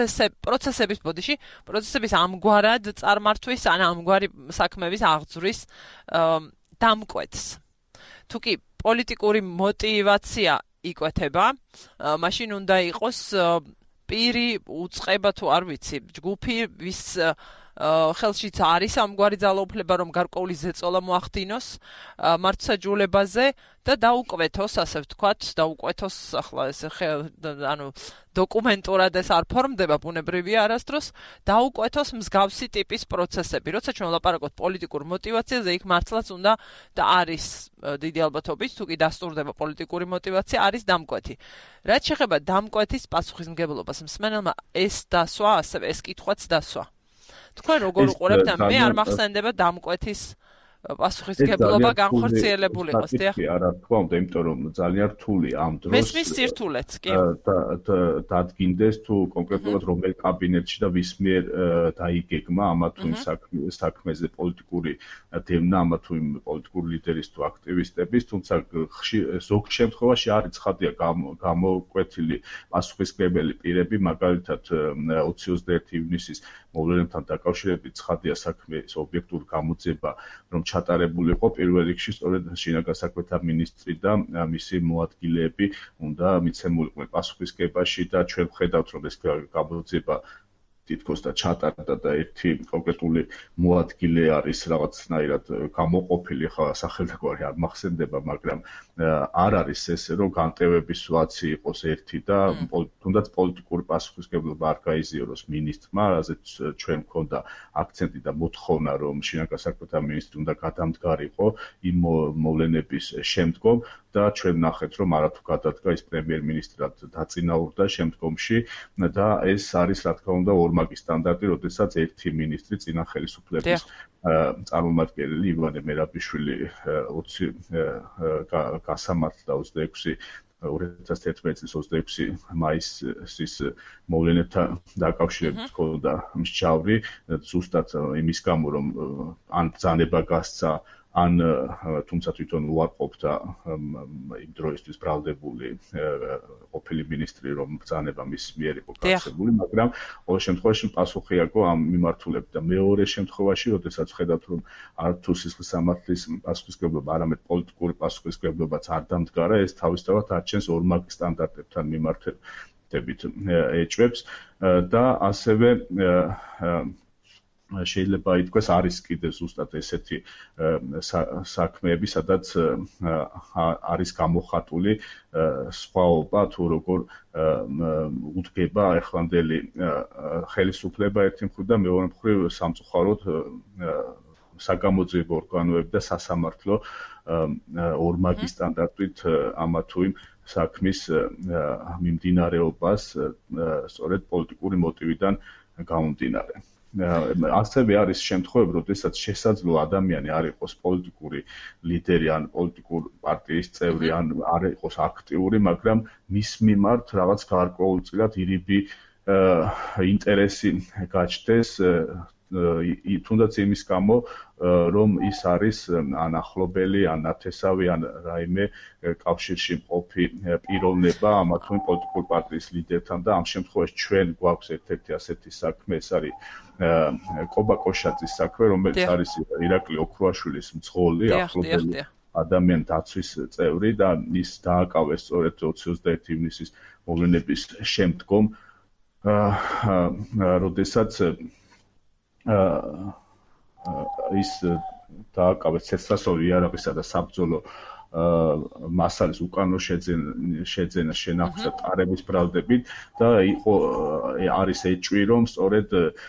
პროცესების ამგვარად წარმართვის ან ამგვარი საქმეების აღძვრის დამკვეთს. თუ კი პოლიტიკური мотиваცია იკვეთება, მაშინ უნდა იყოს პირი უწყება თუ არ ვიცი, ჯგუფი, ვის ხელშიც არის ამგვარი ძალაუფლება, რომ გარკვეული ზეწოლა მოახდინოს მართლმსაჯულებაზე და დაუკვეთოს, ასე ვთქვათ, დაუკვეთოს ახლა ეს დოკუმენტურად ეს არ ფორმდება ბუნებრივია არასდროს, დაუკვეთოს მსგავსი ტიპის პროცესები. როცა ჩვენ ვლაპარაკობთ პოლიტიკურ мотиваციაზე, იქ მართლაც უნდა და არის დიდი ალბათობით, თუ კი დასტურდება პოლიტიკური мотиваცია, არის დამკვეთი. რაც შეეხება დამკვეთის პასუხისმგებლობას, მსმენელმა ეს დასვა, ასევე ეს კითხვაც დასვა. თქვენ როგორ უყურებთ? მე არ მახსენდება დამკვეთის პასუხისმგებლობა განხორციელებული იყოს, დიახ. არა, თქმა უნდა, იმიტომ რომ ძალიან რთული ამ დროს მესმის სირთულეც, კი. დადგინდეს თუ კონკრეტულად რომელ კაბინეტში და ვის მიერ დაიგეგმა ამა თუ იმ საქმეზე პოლიტიკური დევნა, ამა თუ იმ პოლიტიკური ლიდერის თუ აქტივისტების, თუმცა ზოგ შემთხვევაში არის ცხადია გამოკვეთილი პასუხისმგებელი პირები, მაგალითად 20-21 ივნისის მოვლენებთან დაკავშირებით ცხადია საქმის ობიექტური გამოძიება, რომ ჩატარებული იყო პირველ რიგში სწორედ შინაგან საქმეთა მინისტრი და მისი მოადგილეები უნდა მიცემულიყვნენ პასუხისმგებაში და ჩვენ ვხედავთ, რომ ეს გამოძიება თითქოს და ჩატარდა და ერთი კონკრეტული მოადგილე არის რაღაცნაირად გამოყოფილი, ხა სახელთაგვარი არ მახსენდება, მაგრამ არ არის ესე, რომ განტევების ვაცი იყოს ერთი და თუნდაც პოლიტიკური პასუხისმგებლობა არ გაიზიაროს მინისტრმა, რაზეც ჩვენ მქონდა აქცენტი და მოთხოვნა, რომ შინაგან საქმეთა მინისტრი უნდა გადამდგარიყო იმ მოვლენების შემდგომ და ჩვენ ვნახეთ, რომ არათუ გადადგა ის პრემიერ-მინისტრად დაწინაურდა შემდგომში და ეს არის რა თქმა უნდა ორმაგი სტანდარტი, როდესაც ერთი მინისტრი წინა ხელისუფლების წარმომადგენელი ივანე მერაბიშვილი 20 გასამართლა 2011 წლის 26 მაისის მოვლენებთან დაკავშირებით ჰქონდა მსჯავრი, ზუსტად იმის გამო, რომ ან ბრძანება გასცა, ან თუმცა თვითონ უარყოფდა იმ დროისთვის ბრალდებული ყოფილი მინისტრი, რომ ბრძანება მის მიერ იყო გასცემული, მაგრამ ყოველ შემთხვევაში პასუხი აქვს ამ მიმართულებით და მეორე შემთხვევაში, როდესაც ხედავთ, რომ არ თუ სისხლის სამართლის პასუხისმგებლობა, არამედ პოლიტიკური პასუხისმგებლობაც არ დამდგარა, ეს თავისთავად არჩენს ორმაგი სტანდარტებთან მიმართებით ეჭვებს და ასევე შეიძლება ითქვას არის კიდევ ზუსტად ესეთი საქმეები, სადაც არის გამოხატული სხვაობა თუ როგორ უდგება ახლანდელი ხელისუფლება ერთი მხრივ და მეორე მხრივ სამწუხაროდ საგამოძიებო ორგანოები და სასამართლო ორმაგი სტანდარტით ამა თუ იმ საქმის მიმდინარეობას სწორედ პოლიტიკური მოტივიდან გამომდინარე. ასევე არის შემთხვევები, როდესაც შესაძლოა ადამიანი არ იყოს პოლიტიკური ლიდერი ან პოლიტიკური პარტიის წევრი ან არ იყოს აქტიური, მაგრამ მის მიმართ რაღაც გარკვეულწილად ირიბი ინტერესი გაჩნდეს, თუნდაც იმის გამო, რომ ის არის ან ახლობელი, ან ნათესავი, ან რაიმე კავშირში მყოფი პიროვნება ამა თუ იმ პოლიტიკური პარტიის ლიდერთან და ამ შემთხვევაში ჩვენ გვაქვს ერთ-ერთი ასეთი საქმე, ეს არის კობა კოშაძის საქმე, რომელიც არის ირაკლი ოქროაშვილის მძღოლი, ახლობელი ადამიან დაცვის წევრი და ის დააკავეს სწორედ 21 ივნისის მოვლენების შემდგომ, როდესაც ის დააკავეს ცეცხლსასროლი იარაღისა და საბრძოლო მასალის უკანონო შეძენა შენახვის და ტარების ბრალდებით და არის ეჭვი, რომ სწორედ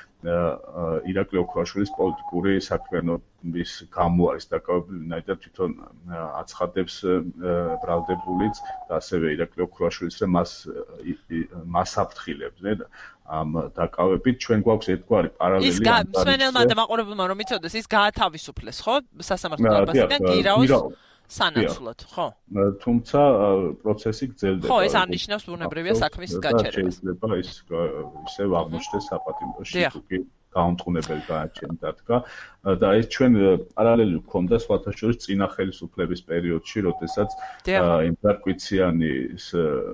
ირაკლი ოქროაშვილის პოლიტიკური საქმიანობის გამო არის დაკავებული, ვინაიდან თვითონ აცხადებს ბრალდებულიც და ასევე ირაკლი ოქროაშვილის რომ მას აფრთხილებდნენ ამ დაკავებით, ჩვენ გვაქვს ერთგვარი პარალელი. ის მსმენელმა და მაყურებელმა რომ იცოდეს, ის გაათავისუფლეს, ხო? სასამართლო დარბაზიდან გირაოს სანაცვლოდ, ხო? თუმცა პროცესი გრძელდება. ხო, ეს არნიშნავს ბუნებრივია საქმის გაჩერებას. შეიძლება ის ისევ აღმოჩნდეს საპატიმროში, თუკი გაუმტყუნებელი გააჩენს დადგა და ეს ჩვენ პარალელი გვქონდა სხვათა შორის წინა ხელისუფლების პერიოდში, როდესაც ინტარკვიციანის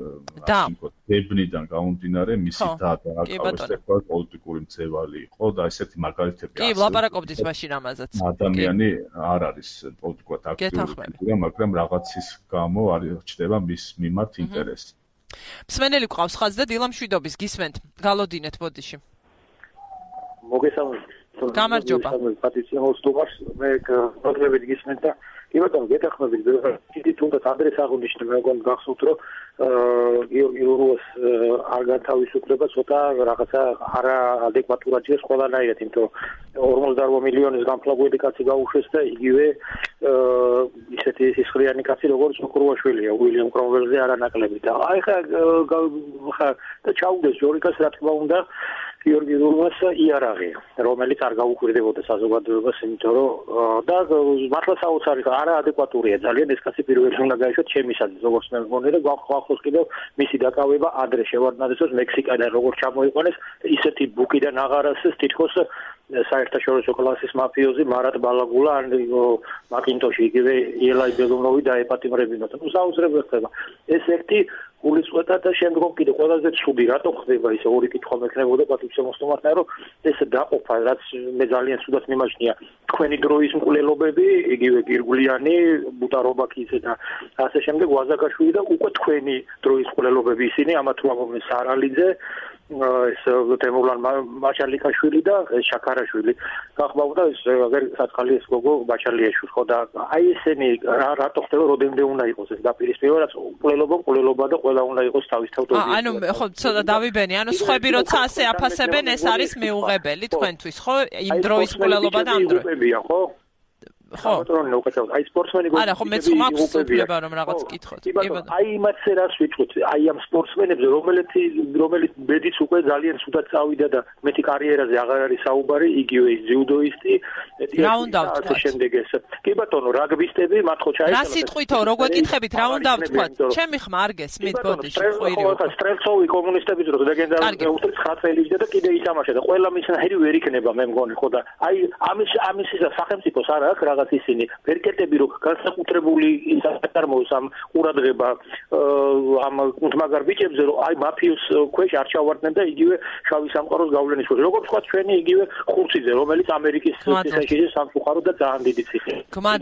დებნიდან გამომდინარე მისი დააკავეს პოლიტიკური მძევალი იყო და ესეთი მაგალითები კი, ვლაპარაკობდით მაშინ ამაზეც. ადამიანი არ არის პოლიტიკურად აქტიური, მაგრამ რაღაცის გამო არის ჩდება მის მიმართ ინტერესი. მსმენელი გვყავს ხაზზე და დილა მშვიდობის გისმენთ. გალოდინეთ ბოდიში. მოგესალმებით. გამარჯობა. პატიცია მოსტუმარს მე პრობლემები გისმენთ და კი ბატონო გეთანხმებით დიდი თუნდაც ადრეს აღნიშნე მე მგონი გახსოვთ რომ გიორგი ლურუას არ გათავისუფლება ცოტა რაღაცა არაადეკვატურადია ყველანაირად, იმიტომ 48 მილიონის განფლაგული კაცი გაუშვეს და იგივე ისეთი სისხლიანი კაცი როგორც ოქროაშვილია უილიამ კრომველზე არანაკლები და აი ხა და ჩაუდეს ჯორიკას რა თქმა უნდა გიორგი ლურუას იარაღი, რომელიც არ გაუკვირდებოდა საზოგადოებას, იმიტომ რომ და მართლა საოცარი არაადეკვატურია ძალიან ეს კაცი პირველი უნდა გაიშვათ ჩემისადმი, როგორც მე მგონი და გვახსოვს კიდევ მისი დაკავება ადრე შევარდნაძეს მექსიკიდან როგორც ჩამოიყვანეს, ისეთი ბუკიდან აღარ ასეს თითქოს საერთაშორისო კლასის მაფიოზი მარატ ბალაგულა ან მაკინტოში იგივე ელაი ბელუნოვი დაეპატიმრებინათ. ნუ საოცრებად ხდება. ეს ერთი გულისხმობდა და შემდგომ კიდე ყველაზე ცუდი რატო ხდება ისე ორი კითხვა მექნებოდა პატივცემოსტომართნა რომ ეს დაყოფა რაც მე ძალიან ცუდად მიმაჩნია თქვენი დროის მკვლელობები იგივე გირგვლიანი ბუტარობაქიძე და ასე შემდეგ ვაზაკაშვილი და უკვე თქვენი დროის მკვლელობები ისინი ამა თუ არა სარალიძე ეს თემურლან მაჩალიკაშვილი და შაქარაშვილი გახმაურდა ეს აგერ საწყალი ეს გოგო ბაჩალიაშვილი ხო და აი ესენი რატო ხდება როდემდე უნდა იყოს ეს დაპირისპირება რაც მკვლელობა და ყველა უნდა იყოს თავისთავად ანუ ხო ცოტა დავიბენი ანუ სხვები როცა ასე აფასებენ ეს არის მიუღებელი თქვენთვის ხო იმ დროის მკვლელობა და ამ დროის ხო ხო პატრონი უკეთებთ აი სპორტსმენი არა ხო მეც მაქვს უფლება რომ რაღაც კითხოთ კი ბატონო აი იმათზე რას ვიტყვით აი ამ სპორტსმენებზე რომელიც ბედიც უკვე ძალიან ცუდად წავიდა და მეტი კარიერაზე აღარ არის საუბარი იგივე ის ძიუდოისტი რა უნდა ვთქვათ შემდეგ ეს კი ბატონო რაგბისტები მათ ხო ჩაეშალათ რა სიტყვითო როგორ გითხებით რა უნდა ვთქვათ ჩემი ხმა არ გესმით ბოდიში ხვირი ხო სტრელცოვი კომუნისტების დროს ლეგენდარული 9 წელი და კიდე ითამაშა და ყველა მისნაირი ვერ იქნება მე მგონი ხო და აი ამის სახელმწიფოს არ აქვს რაღაც ისინი ვერკეტები რომ განსაკუთრებული ინსტიტუტარმოს ამ ყურადღება ამ თმაგარ ბიჭებზე რომ აი მაფიოს ქვეშ არ ჩავარდნენ და იგივე შავი სამყაროს გავლენის ქვეშ როგორც თქვა ჩვენი იგივე ხურციძე რომელიც ამერიკის სიცოცხლეში სამწუხაროდ და ძალიან დიდი ციხე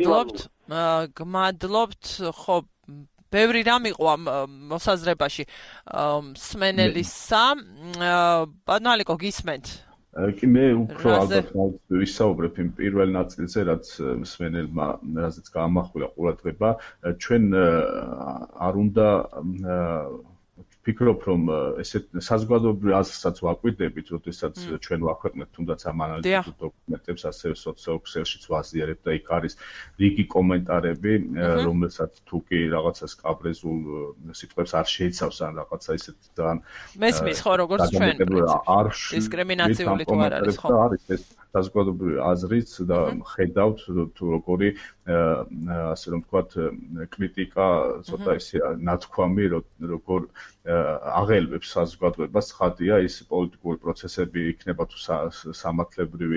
გმადლობთ ხო ბევრი რამ იყო ამ მოსაზრებაში სმენელისა ბანალიკო გისმენთ კი მე უფრო ალბათ ვისაუბრებ იმ პირველ ნაწილზე რაც მსმენელმა რაზეც გაამახვილა ყურადღება ჩვენ არ უნდა ვფიქრობ რომ ესეთ საზოგადოებრივ აზრსაც ვაკვირდებით, როდესაც ჩვენ ვაქვეყნებთ თუნდაც ამ ანალიტიკურ დოკუმენტებს, ასევე სოციალურშიც ვაზიარებთ და იქ არის რიგი კომენტარები, რომელსაც თუ კი რაღაცა სკაბრეზულ სიტყვებს არ შეიცავს ან რაღაცა ისეთ ძალიან მესმის ხო როგორც ჩვენ დისკრიმინაციული თუ არ არის ხო არის ეს საზოგადოებრივი აზრიც და ხედავთ თუ როგორი ასე რომ ვთქვათ კრიტიკა ცოტა ისე ნათქვამი როგორ აღელვებს საზოგადოებას ხადია ის პოლიტიკური პროცესები იქნება თუ სამართლებრივი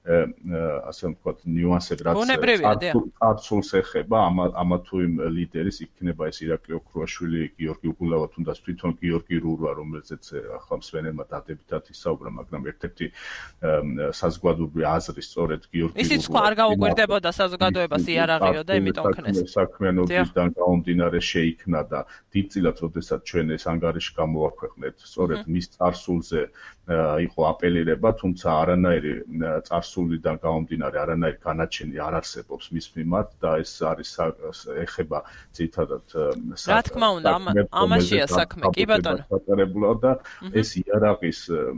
ასე რომ ვთქვათ ნიუანსები რაც წარსულს ეხება ამა თუ იმ ლიდერის იქნება ეს ირაკლი ოქრუაშვილი გიორგი უგულავა თუნდაც თვითონ გიორგი რურვა რომელზეც ახლა მსმენელმა დადებითად ისაუბრა მაგრამ ერთ-ერთი საზოგადოებრივი აზრი სწორედ გიორგი ისიც სხვა არ გაუკვირდებოდა საზოგადოებას იარაღიო და იმიტომ ქნეს საქმიანობიდან გამომდინარე შეიქმნა და დიდწილად როდესაც ჩვენ ეს ანგარიში გამოვაქვეყნეთ სწორედ მის წარსულზე იყო აპელირება თუმცა არანაირი წარსულიდან გამომდინარე არანაირი განაჩენი არ არსებობს მის მიმართ და ეს არის ეხება ძირითადად რა თქმა უნდა ამაშია საქმე კი ბატონო და ეს იარაღის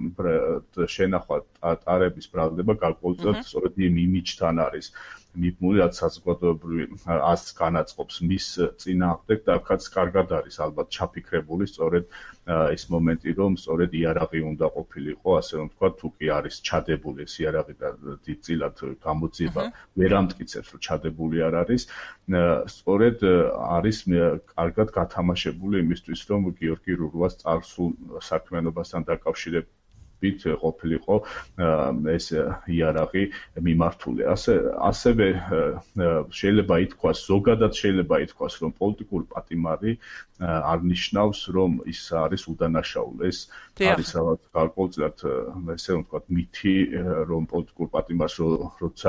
შენახვა ტარების ბრალდება გარკვეულწილად სწორედ იმ იმიჯთან არის მიბმული რაც საზოგადოებრივი აზრს განაწყობს მის წინააღმდეგ და აქაც კარგად არის ალბათ ჩაფიქრებული სწორედ ის მომენტი რომ სწორედ იარაღი უნდა ყოფილიყო ასე რომ თქვა თუ კი არის ჩადებული ეს იარაღი და დიდწილად გამოძიება ვერ ამტკიცებს რომ ჩადებული არ არის სწორედ არის კარგად გათამაშებული იმისთვის რომ გიორგი რურვას წარსულ საქმიანობასთან დაკავშირებით ყოფილიყო ეს იარაღი მიმართული. ასევე შეიძლება ითქვას, ზოგადად შეიძლება ითქვას, რომ პოლიტიკური პატიმარი არ ნიშნავს, რომ ის არის უდანაშაული. ეს არის რაღაც გარკვეულწილად, ესე რომ ვთქვათ, მითი, რომ პოლიტიკურ პატიმარს როცა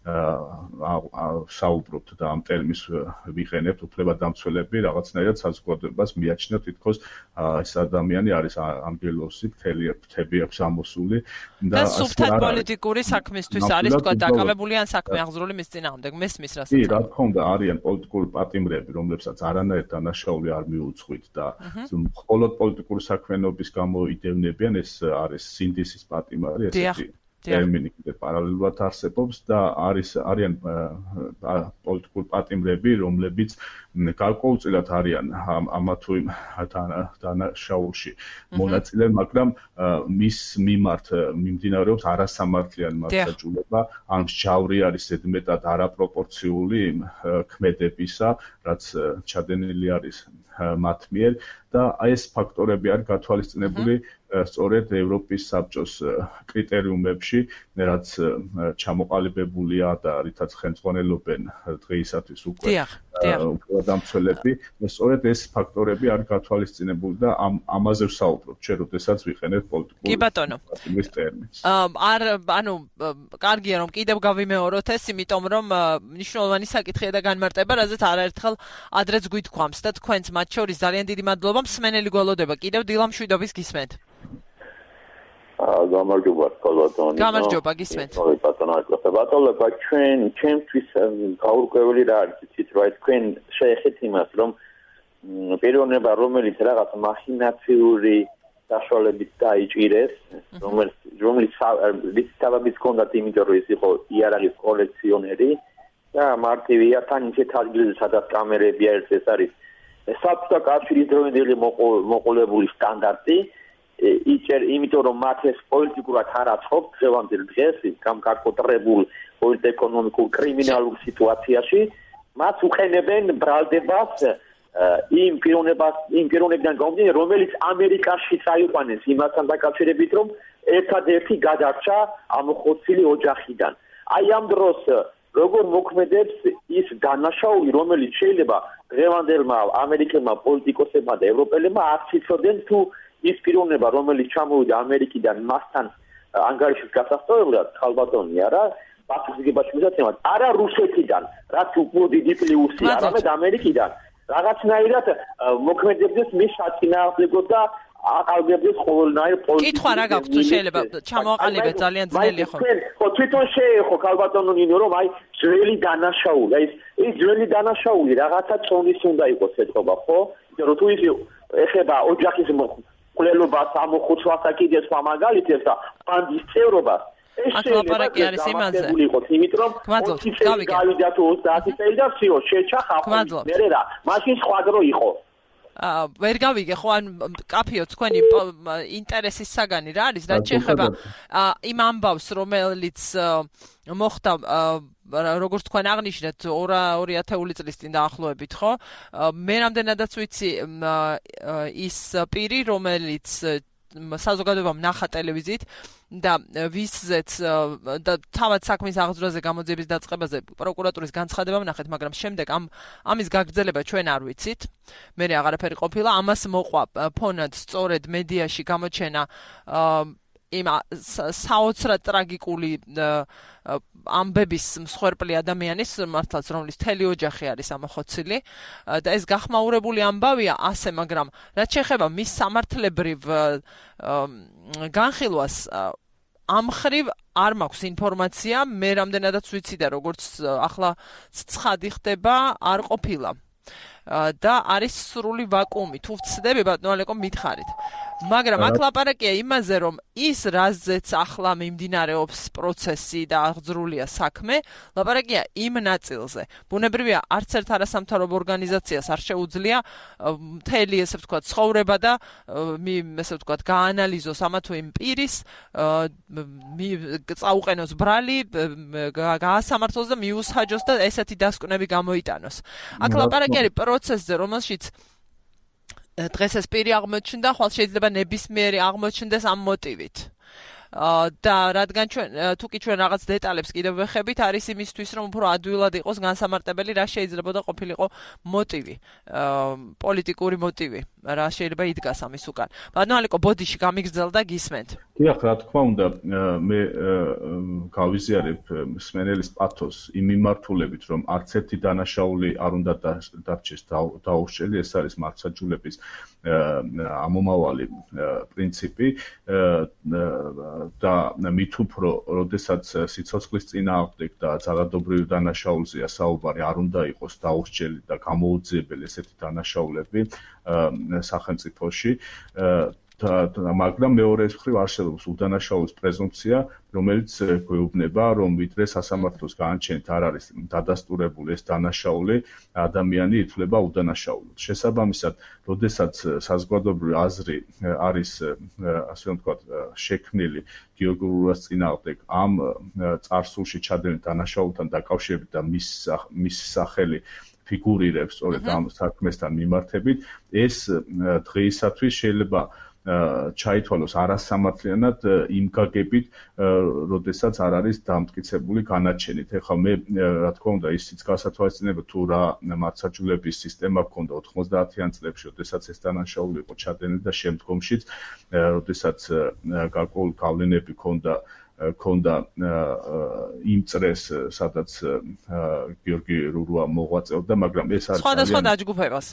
საუბრობთ და ამ ტერმინს ვიყენებთ, უფლებადამცველები რაღაცნაირად საზოგადოებას მიაჩნია თითქოს ეს ადამიანი არის ანგელოზი, მთები აქვს ამოსული და სუფთად პოლიტიკური საქმისთვის არის თქვა დაკავებული ან საქმე აღზრული მის წინააღმდეგ მესმის რასაც. კი, რა თქმა უნდა, არიან პოლიტიკური პატიმრები, რომლებსაც არანაირ დანაშაული არ მიუძღვით და მხოლოდ პოლიტიკური საქმიანობის გამო იდევნებიან, ეს არის სინდისის პატიმარი, ესეთი ტერმინი კიდე პარალელურად არსებობს და არიან პოლიტიკური პატიმრები, რომლებიც გარკვეულწილად არიან ამა თუ იმ დანაშაულში მონაწილე, მაგრამ მის მიმართ მიმდინარეობს არასამართლიანი მართლმსაჯულება, ან მსჯავრი არის ზედმეტად არაპროპორციული ქმედებისა, რაც ჩადენილი არის მათ მიერ და აი ეს ფაქტორები არის გათვალისწინებული სწორედ ევროპის საბჭოს კრიტერიუმებში, რაც ჩამოყალიბებულია და რითაც ხელმძღვანელობენ დღეისათვის უკვე დამცველები, სწორედ ეს ფაქტორები არ გათვალისწინებული და ამაზე ვსაუბრობ, როდესაც ვიყენებ პოლიტიკურ ტერმინს. კარგია რომ კიდევ გავიმეოროთ ეს, იმიტომ რომ მნიშვნელოვანი საკითხია და განმარტება, რაზეც არაერთხელ ადრეც გვითქვამს და თქვენც მათ შორის ძალიან დიდი მადლობა. მსმენელი გველოდება კიდევ დილა მშვიდობის გისმენთ. გამარჯობა ბატონო. გამარჯობა გისმენთ. ბატონო, ჩვენთვის გაურკვეველი რა არის, იცით რა, თქვენ შეეხეთ იმას, რომ პიროვნება რომელიც რაღაც მახინაციური საშუალებით დაიჭირეს, რომელიც საბაბიც ჰქონდათ, იმიტომ რომ ის იყო იარაღის კოლექციონერი და მარტივია თან ისეთ ადგილზე, სადაც კამერებია, ეს არის საბჭოთა კავშირის დროინდელი მოყოლებული სტანდარტი, იმიტომ რომ მათ ეს პოლიტიკურად არ აწყობთ დღევანდელ დღეს, გამკარკოტრებულ პოლიტეკონომიკურ კრიმინალურ სიტუაციაში, მათ უყენებენ ბრალდებას იმ პიროვნებიდან გამომდინარე, რომელიც ამერიკაში წაიყვანეს იმასთან დაკავშირებით, რომ ერთადერთი გადარჩა ამოხოცილი ოჯახიდან. აი ამ დროს როგორ მოქმედებს ის დანაშაული, რომელიც შეიძლება დღევანდელმა ამერიკელმა პოლიტიკოსებმა და ევროპელებმა არ იცოდნენ თუ ის პიროვნება, რომელიც ჩამოვიდა ამერიკიდან მასთან ანგარიშის გასასწორებლად, ხალბატონია რა, პასუხისგებაში მისაცემად, არა რუსეთიდან, რაც უფრო დიდი პლუსია, არამედ ამერიკიდან. რაღაცნაირად მოქმედებდეს მის საწინააღმდეგოდ და აყალბებდეს ყოველნაირ პოლიტიკურ. კითხვა რა გაქვთ, თუ შეიძლება ჩამოაყალიბეთ ძალიან ძნელი ხო? ხო, თვითონ შეეხო ხალბატონო ნინო, რომ აი ძველი დანაშაული, ის ძველი დანაშაული რაღაცა წონის უნდა იყოს ეთქობა, ხო? იმიტომ რომ თუ ის ეხება ოჯახის მკვლელობას, ამოხოცვას და კიდე სხვა მაგალითებს და ბანდის წევრობას, ეს შეიძლება იყოს, იმიტომ რომ 20 წელი გავიდა თუ 30 წელი და всё, შეჩახა მერე რა, მაშინ სხვა დრო იყო. ვერ გავიგე ხო ან კაფეო თქვენი ინტერესის საგანი რა არის, რაც შეეხება იმ ამბავს, რომელიც მოხდა როგორც თქვენ აღნიშნეთ 2000 წლის წინ დაახლოებით, ხო? მე რამდენადაც ვიცი ის პირი, რომელიც საზოგადოებამ ნახა ტელევიზიით და ვისზეც და თავად საქმის აღძვრაზე გამოძიების დაწყებაზე პროკურატურის განცხადება ვნახეთ, მაგრამ შემდეგ ამის გაგრძელება ჩვენ არ ვიცით. მე აღარაფერი ყოფილა, ამას მოყვა ფონად სწორედ მედიაში გამოჩენა იმ საოცრად ტრაგიკული ამბების მსხვერპლი ადამიანის, მართლაც რომლის მთელი ოჯახი არის ამოხოცილი და ეს გახმაურებული ამბავია ასე, მაგრამ რაც შეეხება მის სამართლებრივ განხილვას ამ ხრივ არ მაქვს ინფორმაცია, მე რამდენადაც ვიცი და როგორც ახლა ცხადი ხდება, არ ყოფილა და არის სრული ვაკუუმი. თუ ვცდები ბატონო ალეკო მითხარით. მაგრამ აქ ლაპარაკია იმაზე, რომ ის რაზეც ახლა მიმდინარეობს პროცესი და აღძრულია საქმე, ლაპარაკია იმ ნაწილზე. ბუნებრივია, არც ერთ არასამთავრობო ორგანიზაციას არ შეუძლია მთელი ესე ვთქვათ ცხოვრება და ესე ვთქვათ გაანალიზოს ამა თუ იმ პირის, წაუყენოს ბრალი, გაასამართლოს და მიუსაჯოს და ესეთი დასკვნები გამოიტანოს. აქ ლაპარაკი არის პროცესზე, რომელშიც დღეს ეს პირი აღმოჩნდა, ხვალ შეიძლება ნებისმიერი აღმოჩნდეს ამ მოტივით. და რადგან თუკი ჩვენ რაღაც დეტალებს კიდევ ვეხებით, არის იმისთვის, რომ უფრო ადვილად იყოს განსამარტებელი, რა შეიძლება და ყოფილიყო მოტივი, პოლიტიკური მოტივი, რა შეიძლება იდგას ამის უკან. ბატონო ალეკო, ბოდიში გამიგრძელდა გისმენთ. დიახ, რა თქმა უნდა, მე გავიზიარებ მსმენელის პათოს იმ მიმართულებით, რომ არც ერთი დანაშაული არ უნდა დარჩეს დაურჩელი, ეს არის მართლმსაჯულების ამომავალი პრინციპი და მით უფრო, როდესაც სიცოცხლის წინააღმდეგ და ძალადობრივ დანაშაულზეა საუბარი, არ უნდა იყოს დაურჩელი და გამოუძიებელი ესეთი დანაშაულები სახელმწიფოში. მაგრამ მეორე მხრივ არსებობს უდანაშაულის პრეზუმპცია, რომელიც გვეუბნება, რომ ვიდრე სასამართლოს განაჩენით არ არის დადასტურებული ეს დანაშაული, ადამიანი ითვლება უდანაშაულოდ. შესაბამისად, როდესაც საზოგადოებრივი აზრი არის, ასე ვთქვათ, შექმნილი გიორგიურას წინააღმდეგ ამ წარსულში ჩადენილ დანაშაულთან დაკავშირებით და მის სახელი ფიგურირებს სწორედ ამ საქმესთან მიმართებით, ეს დღეისათვის შეიძლება ჩაითვალოს არასამართლიანად იმ გაგებით, როდესაც არ არის დამტკიცებული განაჩენით. ეხლა მე რა თქმა უნდა ისიც გასათვალისწინებთ თუ რა მართლმსაჯულების სისტემა გქონდა 90-იან წლებში, როდესაც ეს დანაშაული იყო ჩადენილი და შემდგომშიც, როდესაც გარკვეული გავლენები ქონდა იმ წრეს, სადაც გიორგი რურუა მოღვაწეობდა, მაგრამ ეს არის სხვადასხვა დაჯგუფებას.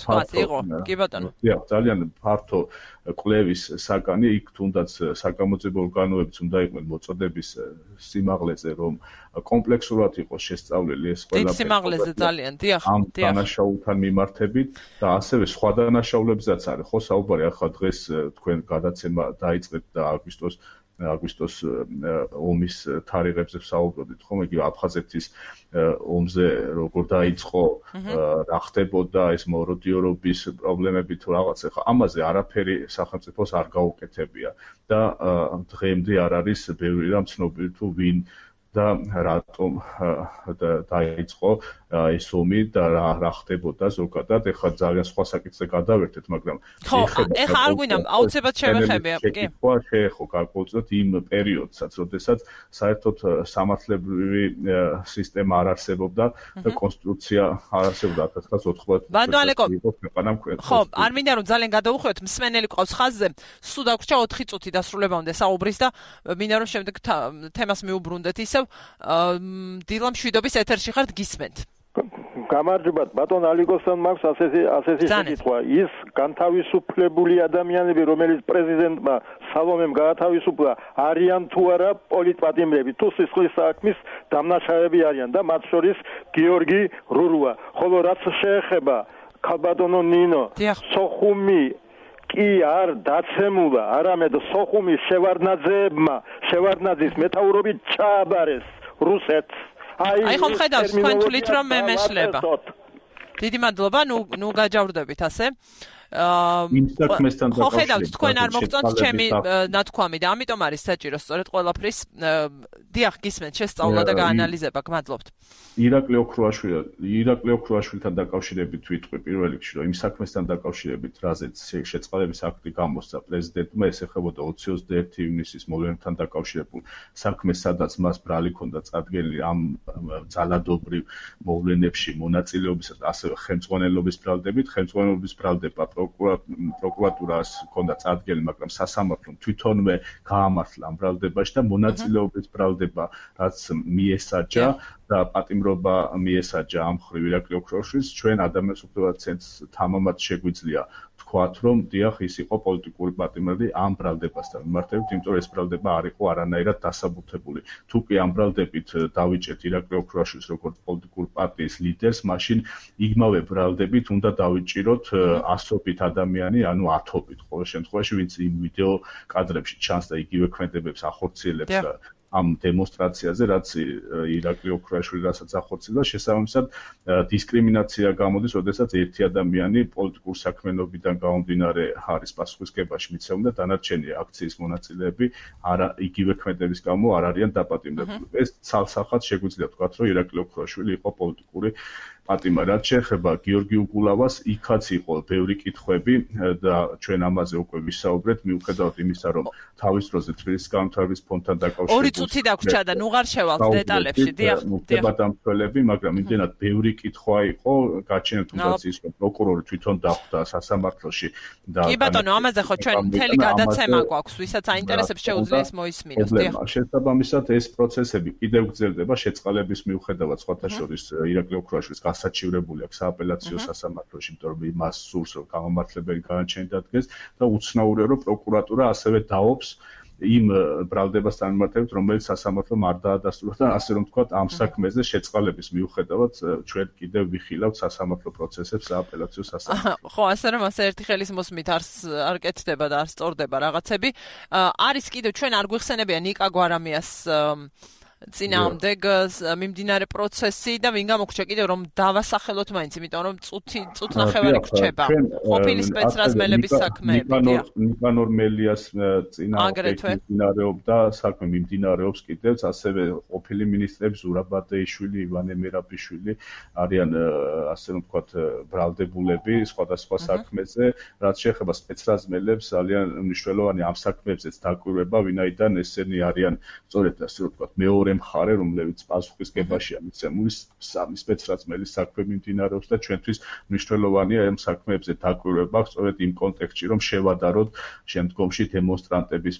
კი ბატონო. ძალიან ფართო კვლევის საგანი, იქ თუნდაც საგამოძიებო ორგანოებიც უნდა იყვნენ მოწოდების სიმაღლეზე, რომ კომპლექსურად იყოს შესწავლილი ეს ყველაფერი. დიდ სიმაღლეზე ძალიან, დიახ. ამ დანაშაულთან მიმართებით და ასევე სხვა დანაშაულებზეც არის, ხო, საუბარი ახლა დღეს თქვენ გადაცემა დაიწყეთ და აგვისტოს ომის თარიღებზე ვსაუბრობთ, ხომ? იგი აფხაზეთის ომზე როგორ დაიწყო, რა ხდებოდა ეს მოროდიორობის პრობლემები თუ რაღაც. ახლა ამაზე არაფერი სახელმწიფოს არ გაუკეთებია და დღემდე არ არის ბევრი რამ ცნობილი თუ ვინ და რატომ დაიწყო ეს ომი და რა ხდებოდა ზოგადად. ეხლა ძალიან სხვა საკითხზე გადავერთეთ, მაგრამ ეხლა არ გვინდა აუცილებლად შევეხებია, კი. შეეხო გარკვეულწილად იმ პერიოდსაც, როდესაც საერთოდ სამართლებრივი სისტემა არ არსებობდა და კონსტიტუცია არ არსებობდა 1990 წელს. ხო, არ მინდა რომ ძალიან გადაუხვევთ, მსმენელი ყავს ხაზზე, სულ დაგვრჩა 4 წუთი დასრულებამდე საუბრის და მინდა რომ შემდეგ თემას მიუბრუნდეთ ისევ. დილა მშვიდობის ეთერში ხართ, გისმენთ. გამარჯობათ, ბატონ ალიგოსთან მაქვს ასეთი შეკითხვა. ის განთავისუფლებული ადამიანები, რომელიც პრეზიდენტმა სალომემ გაათავისუფლა, არიან თუ არა პოლიტპატიმრები, თუ სისხლის საქმის დამნაშავეები არიან და მათ შორის გიორგი რურუა. ხოლო რაც შეეხება ქალბატონო ნინო, სოხუმი კი არ დაცემულა, არამედ სოხუმის შევარდნაძის მეთაურობით ჩააბარეს რუსეთს. აი ხომ ხედავთ თქვენ თვლით რომ მე მეშლება. დიდი მადლობა, ნუ გაჯავრდებით ასე. ხო ხედავთ თქვენ არ მოგწონთ ჩემი ნათქვამი და ამიტომ არის საჭირო სწორედ ყველაფრის დიახ გისმენთ შესწავლა და გაანალიზება. გმადლობთ. ირაკლი ოქროაშვილთან დაკავშირებით ვიტყვი პირველ რიგში, რომ იმ საქმესთან დაკავშირებით, რაზეც შეწყალების აქტი გამოსცა პრეზიდენტმა, ეს ეხებოდა 2021 ივნისის მოვლენებთან დაკავშირებულ საქმეს, სადაც მას ბრალი ჰქონდა წარდგენილი ამ ძალადობრივ მოვლენებში მონაწილეობისა და ასევე ხელმძღვანელობის ბრალდებით. ხელმძღვანელობის ბრალდება პროკურატურას ჰქონდა წარდგენილი, მაგრამ სასამართლომ თვითონვე გაამართლა ამ ბრალდებაში და მონაწილეობის ბრალდება, რაც მიესაჯა და პატიმრობა მიესაჯა ამ მხრივ ირაკლი ოქროაშვილს. ჩვენ ადამიანის უფლებათა ცენტრს თამამად შეგვიძლია თქვათ, რომ დიახ, ის იყო პოლიტიკური პატიმრები ამ ბრალდებასთან მიმართებით, იმიტომ რომ ეს ბრალდება არ იყო არანაირად დასაბუთებული. თუ კი ამ ბრალდებით დავიჭერთ ირაკლი ოქროაშვილს როგორც პოლიტიკური პარტიის ლიდერს, მაშინ იმავე ბრალდებით უნდა დავიჭიროთ ასობით ადამიანი, ანუ 10-ობით ყოველ შემთხვევაში, ვინც იმ ვიდეო კადრებში ჩანს და იგივე ქმედებებს ახორციელებს ამ დემონსტრაციაზე, რაც ირაკლი ოქროაშვილი რასაც ახორციელდა, შესაბამისად დისკრიმინაცია გამოდის, როდესაც ერთი ადამიანი პოლიტიკურ საქმიანობიდან გამომდინარე არის პასუხისმგებაში მიცემული და დანარჩენი აქციის მონაწილეები იგივე ქმედების გამო არ არიან დაპატიმრებული. ეს ცალსახად შეგვიძლია ვთქვათ, რომ ირაკლი ოქროაშვილი იყო პოლიტიკური პატიმარი. რაც შეეხება გიორგი უგულავას, იქაც იყო ბევრი კითხვები და ჩვენ ამაზე უკვე ვისაუბრეთ, მიუხედავად იმისა, რომ თავის დროზე თბილისის განვითარების ფონდთან დაკავშირებით 2 წუთი დაგვრჩა და ნუ ღარ შევალთ დეტალებში, დიახ. დებატამცველები, მაგრამ იმდენად ბევრი კითხვა იყო, გაჩენილ თუნდაც ის, რომ პროკურორი თვითონ დახვდა სასამართლოში და კი ბატონო, ამაზე ხო ჩვენ მთელი გადაცემა გვაქვს, ვისაც აინტერესებს შეუძლია ის მოისმინოს, დიახ. შესაბამისად ეს პროცესები კიდევ გრძელდება შეწყალების მიუხედავად, სხვათა შორის ირაკლი ოქროაშვილის გასაჩივრებული აქვს სააპელაციო სასამართლოში, იმიტომ რომ მას სურს რომ გამომართლებელი განაჩენი დადგეს და უცნაურია რომ პროკურატურა ასევე დაობს იმ ბრალდებასთან მიმართებით, რომელიც სასამართლომ არ დაადასტურა და ასე რომ ვთქვათ, ამ საქმეზე შეწყალების მიუხედავად ჩვენ კიდევ ვიხილავთ სასამართლო პროცესებს სააპელაციო სასამართლოში. ხო, ასე რომ ასე ერთი ხელის მოსმით არ კეთდება და არ სწორდება რაღაცები. არის კიდევ ჩვენ არ გვიხსენებია ნიკა გვარამიას წინააღმდეგ მიმდინარე პროცესი და ვინ გამოგრჩა კიდევ რომ დავასახელოთ მაინც, იმიტომ რომ წუთნახევარი გრჩება ყოფილი სპეცრაზმელების საქმეები. ნიკანორ მელიას წინააღმდეგ მიმდინარეობდა საქმე მიმდინარეობს კიდევ, ასევე ყოფილი მინისტრები ზურაბადეიშვილი, ივანე მერაბიშვილი არიან ასე რომ ვთქვათ ბრალდებულები სხვადასხვა საქმეზე, რაც შეეხება სპეცრაზმელებს ძალიან მნიშვნელოვანი ამ საქმეებზეც დაკვირვება, ვინაიდან ესენი არიან სწორედ ასე რომ ვთქვათ მეორე მხარე, რომლებიც პასუხისგებაშია მიცემული სამი სპეცრაზმელის საქმე მიმდინარეობს და ჩვენთვის მნიშვნელოვანია ამ საქმეებზე დაკვირვება, სწორედ იმ კონტექსტში, რომ შევადაროთ შემდგომში დემონსტრანტების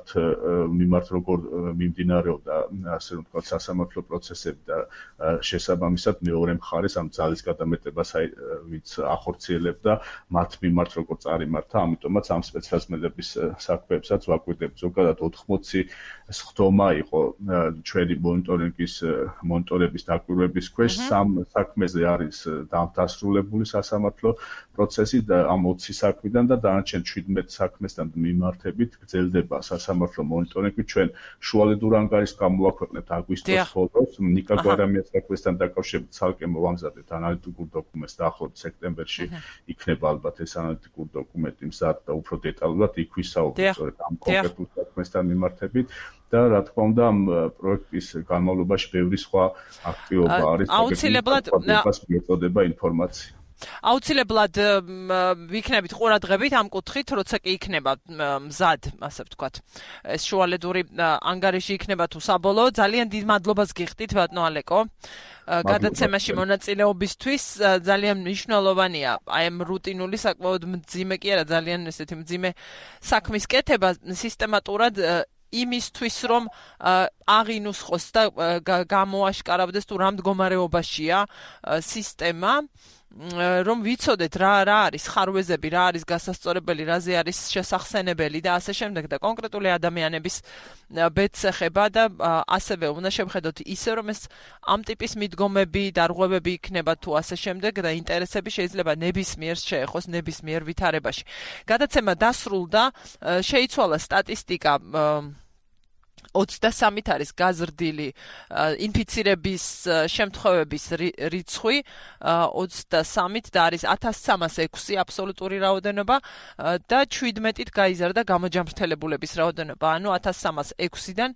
მიმართ როგორ მიმდინარეობდა ასე რომ ვთქვათ სასამართლო პროცესები და შესაბამისად მეორე მხარეს ამ ძალის გადამეტებას ვინც ახორციელებდა მათ მიმართ როგორ წარიმართა, ამიტომაც ამ სპეცრაზმელების საქმეებსაც ვაკვირდებთ. ზოგადად 80 სხდომა იყო ჩვენი მონიტორების დაკვირვების ქვეშ, სამ საქმეზე არის დასრულებული სასამართლო პროცესი და ამ 20 საქმიდან და დანარჩენ 17 საქმესთან მიმართებით გრძელდება სასამართლო მონიტორინგი. ჩვენ შუალედურ ანგარიშს გამოვაქვეყნებთ აგვისტოს ბოლოს, ნიკა გვარამიას საქმესთან დაკავშირებით ცალკე მოვამზადეთ ანალიტიკურ დოკუმენტს, დაახლოებით სექტემბერში იქნება ალბათ ეს ანალიტიკური დოკუმენტი მზად და უფრო დეტალურად იქ ვისაუბრებთ სწორედ ამ კონკრეტულ საქმესთან მიმართებით. და რა თქმა უნდა ამ პროექტის განმავლობაში ბევრი სხვა აქტივობა არის, აუცილებლად მეწოდება ინფორმაცია. აუცილებლად ვიქნებით ყურადღებით ამ კუთხით, როცა კი იქნება მზად, ასე ვთქვათ, ეს შუალედური ანგარიში იქნება თუ საბოლოო. ძალიან დიდ მადლობას გიხდით ბატონო ალეკო. გადაცემაში მონაწილეობისთვის ძალიან მნიშვნელოვანია აი ამ რუტინული საკმაოდ მძიმე კი არა, ძალიან ესეთი მძიმე საქმის კეთება სისტემატურად იმისთვის რომ აღინუსხოს და გამოაშკარავდეს თუ რა მდგომარეობაშია სისტემა, რომ ვიცოდეთ რა არის ხარვეზები, რა არის გასასწორებელი, რაზე არის შესახსენებელი და ასე შემდეგ და კონკრეტული ადამიანების ბედს ეხება და ასევე უნდა შევხედოთ ისე რომ ეს ამ ტიპის მიდგომები, დარღვევები იქნება თუ ასე შემდეგ და ინტერესები შეიძლება ნებისმიერს შეეხოს ნებისმიერ ვითარებაში. გადაცემა დასრულდა, შეიცვალა სტატისტიკა 23-ით არის გაზრდილი ინფიცირების შემთხვევების რიცხვი 23-ით და არის 1306 აბსოლუტური რაოდენობა და 17-ით გაიზარდა გამოჯამრთელებულების რაოდენობა, ანუ 1306-დან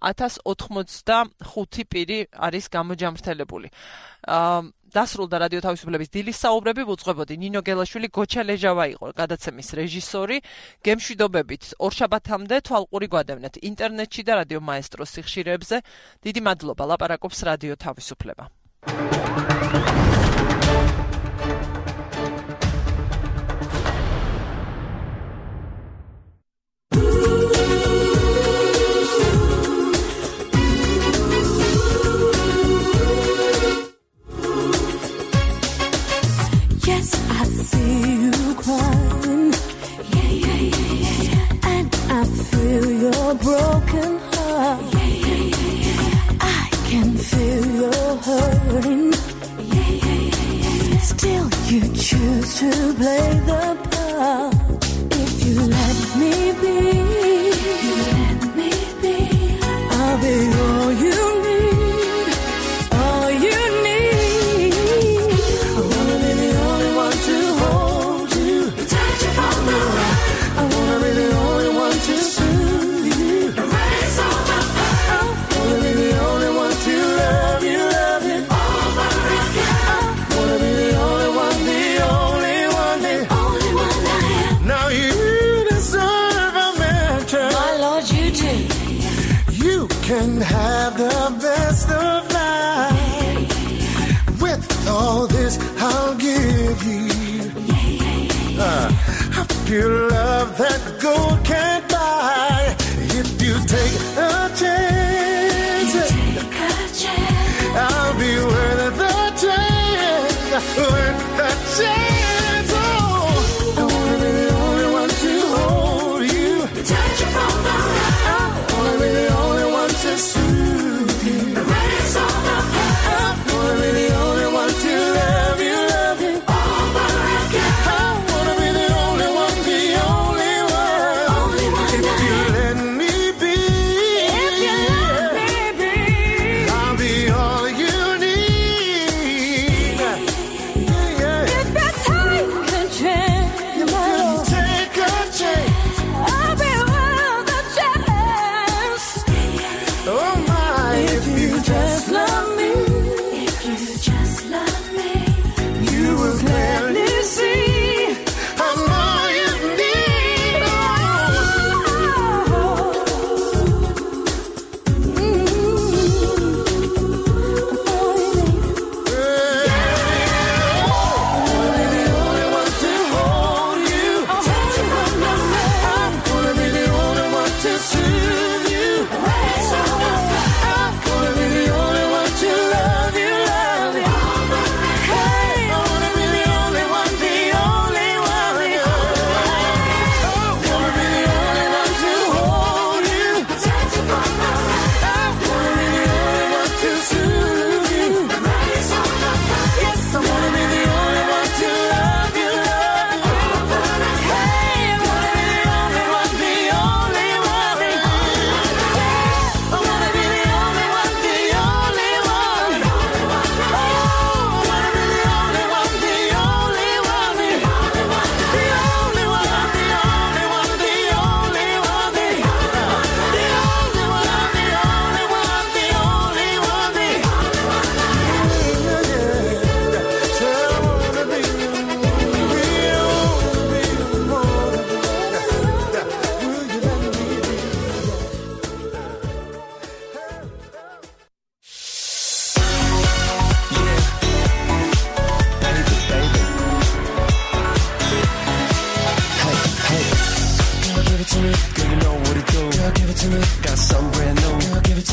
1085 პირი არის გამოჯამრთელებული. დასრულდა რადიო თავისუფლების დილის საუბრები, ვუძღვებოდი ნინო გელაშვილი, გოჩა ლეჟავა იყო გადაცემის რეჟისორი. გემშვიდობებით ორშაბათამდე თვალყური გვადევნეთ ინტერნეტში და რადიო მაესტროს სიხშირეებზე. დიდი მადლობა, ლაპარაკობს რადიო თავისუფლება. Broken heart. I can feel your hurting. Still you choose to play the part. If you let me be, I'll be all you need, all you need. I wanna be the only one to hold you, touch you from the right. I wanna be the only one to can have the best of life. With all this I'll give you a pure love that gold can't buy. If you take a chance, I'll be worth the chance, worth the chance. Oh, I wanna be the only one to hold you, touch you from the right. I wanna be the only one to soothe you, erase all the pain. I wanna be the only one to love you over again. I wanna be the only one, the only one, only one.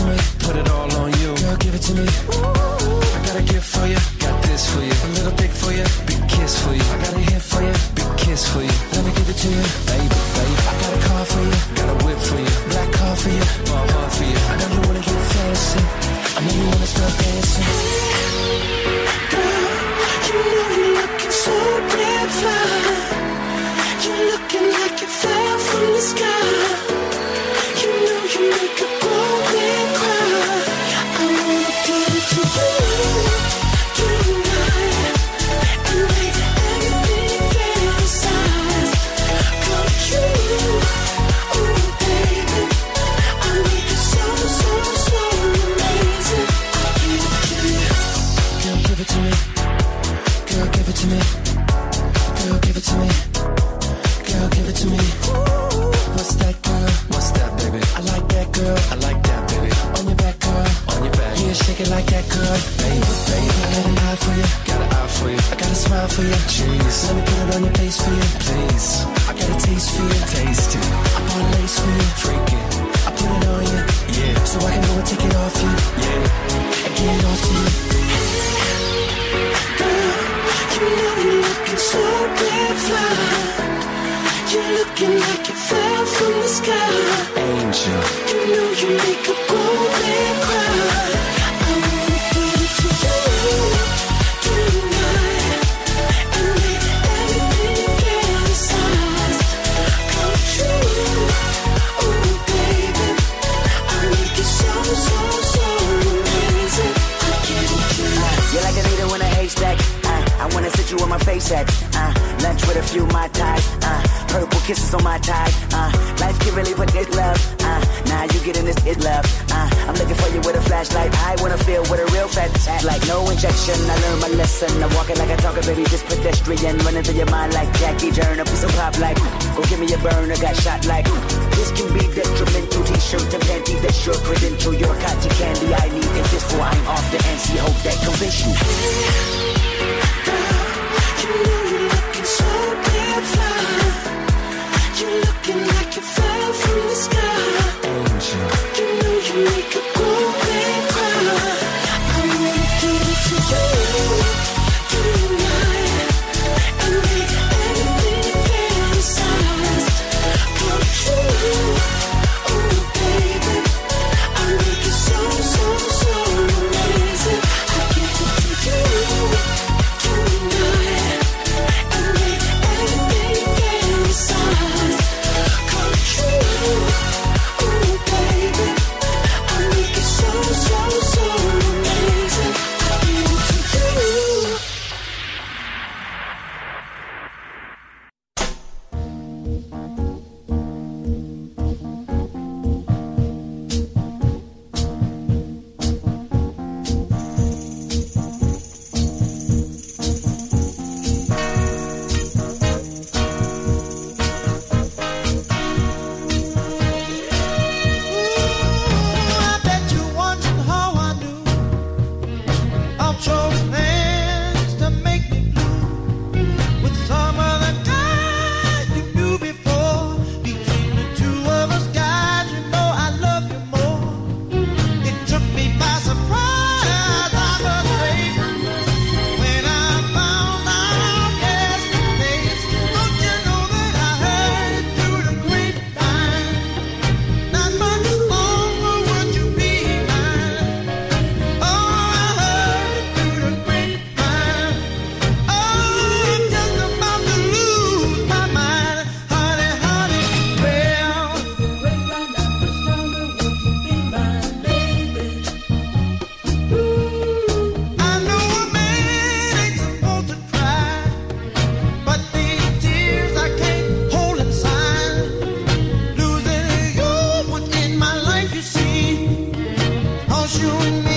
me, put it all on you. Girl, give it to me. I got a gift for you, got this for you. A little dick for you, big kiss for you. I got a hit for you, big kiss for you. Let me give it to you, baby, baby. I got a car for you, got a whip for you. Black car for you, my heart for you. I know you wanna get fancy, I know you wanna start dancing. Girl, you know you're looking so damn fly. You're looking like you fell from the sky. You know you make a grown man cry. I wanna give it to you tonight and make everything fantasize come true. Oh baby, I make it so amazing. I give it to you. Girl, give it to me. Girl, give it to me. Girl, give it to me. Girl, give it to me. What's that, girl? What's that, baby? I like that, girl. I like that, baby. On your back, girl. On your back. Yeah, shake it like that, girl. Baby, baby. I got an eye for you. Got an eye for you. I got a smile for you. Jeez. Let me put it on your face for you. Please. I got a taste for you. Taste it. I bought lace for you. Freak it. I put it on you. Yeah. So I can go and take it off you. Yeah. And get it off to you. Girl, you know you're looking so damn fly. You're looking like you fell from the sky. Angel. You know you make a grown man cry. I wanna give it to you tonight and make everything fantasize come true. Oh baby, I make it so amazing. I give it to you. You're like a needle in a haystack. I wanna sit you on my face at lunch with a few Mai Tais. Purple kisses on my tie. Life can really put this love. Now you getting this is love. I'm looking for you with a flashlight. I wanna feel what a real fat act like. No injection. I learned my lesson. I'm walking like I talk, baby, just pedestrian. Running through your mind like Jackie Journer. Piece of pop like, go give me a burner. Got shot like, this can be detrimental. T-shirt to panty, that's your credential. Your cotton candy. I need it just for I'm off the NC. Hope that convince you. You know you're looking so damn fly. You're looking like you fell from the sky. Angel. You know you make a grown man cry. I wanna give it to you tonight and make everything fantasize come true. Oh baby, I make it so amazing. I give it to you tonight and make everything fantasize come true. Oh baby, I make it so amazing. I give it to you. I bet you're wondering how I knew I chose plans to make me blue with some other guy you knew before. Between the two of us, guys, you know I love you more. It took me by surprise, I must say, when I found out yesterday. Don't you know that I heard it through the grapevine? Not much longer would you be mine. Oh, I heard it through the grapevine. Oh, I'm just about to lose my mind. Honey, honey, well, I know a man ain't supposed to cry, but these tears I can't hold inside. Losing you was in my life, you see. 'Cause you and me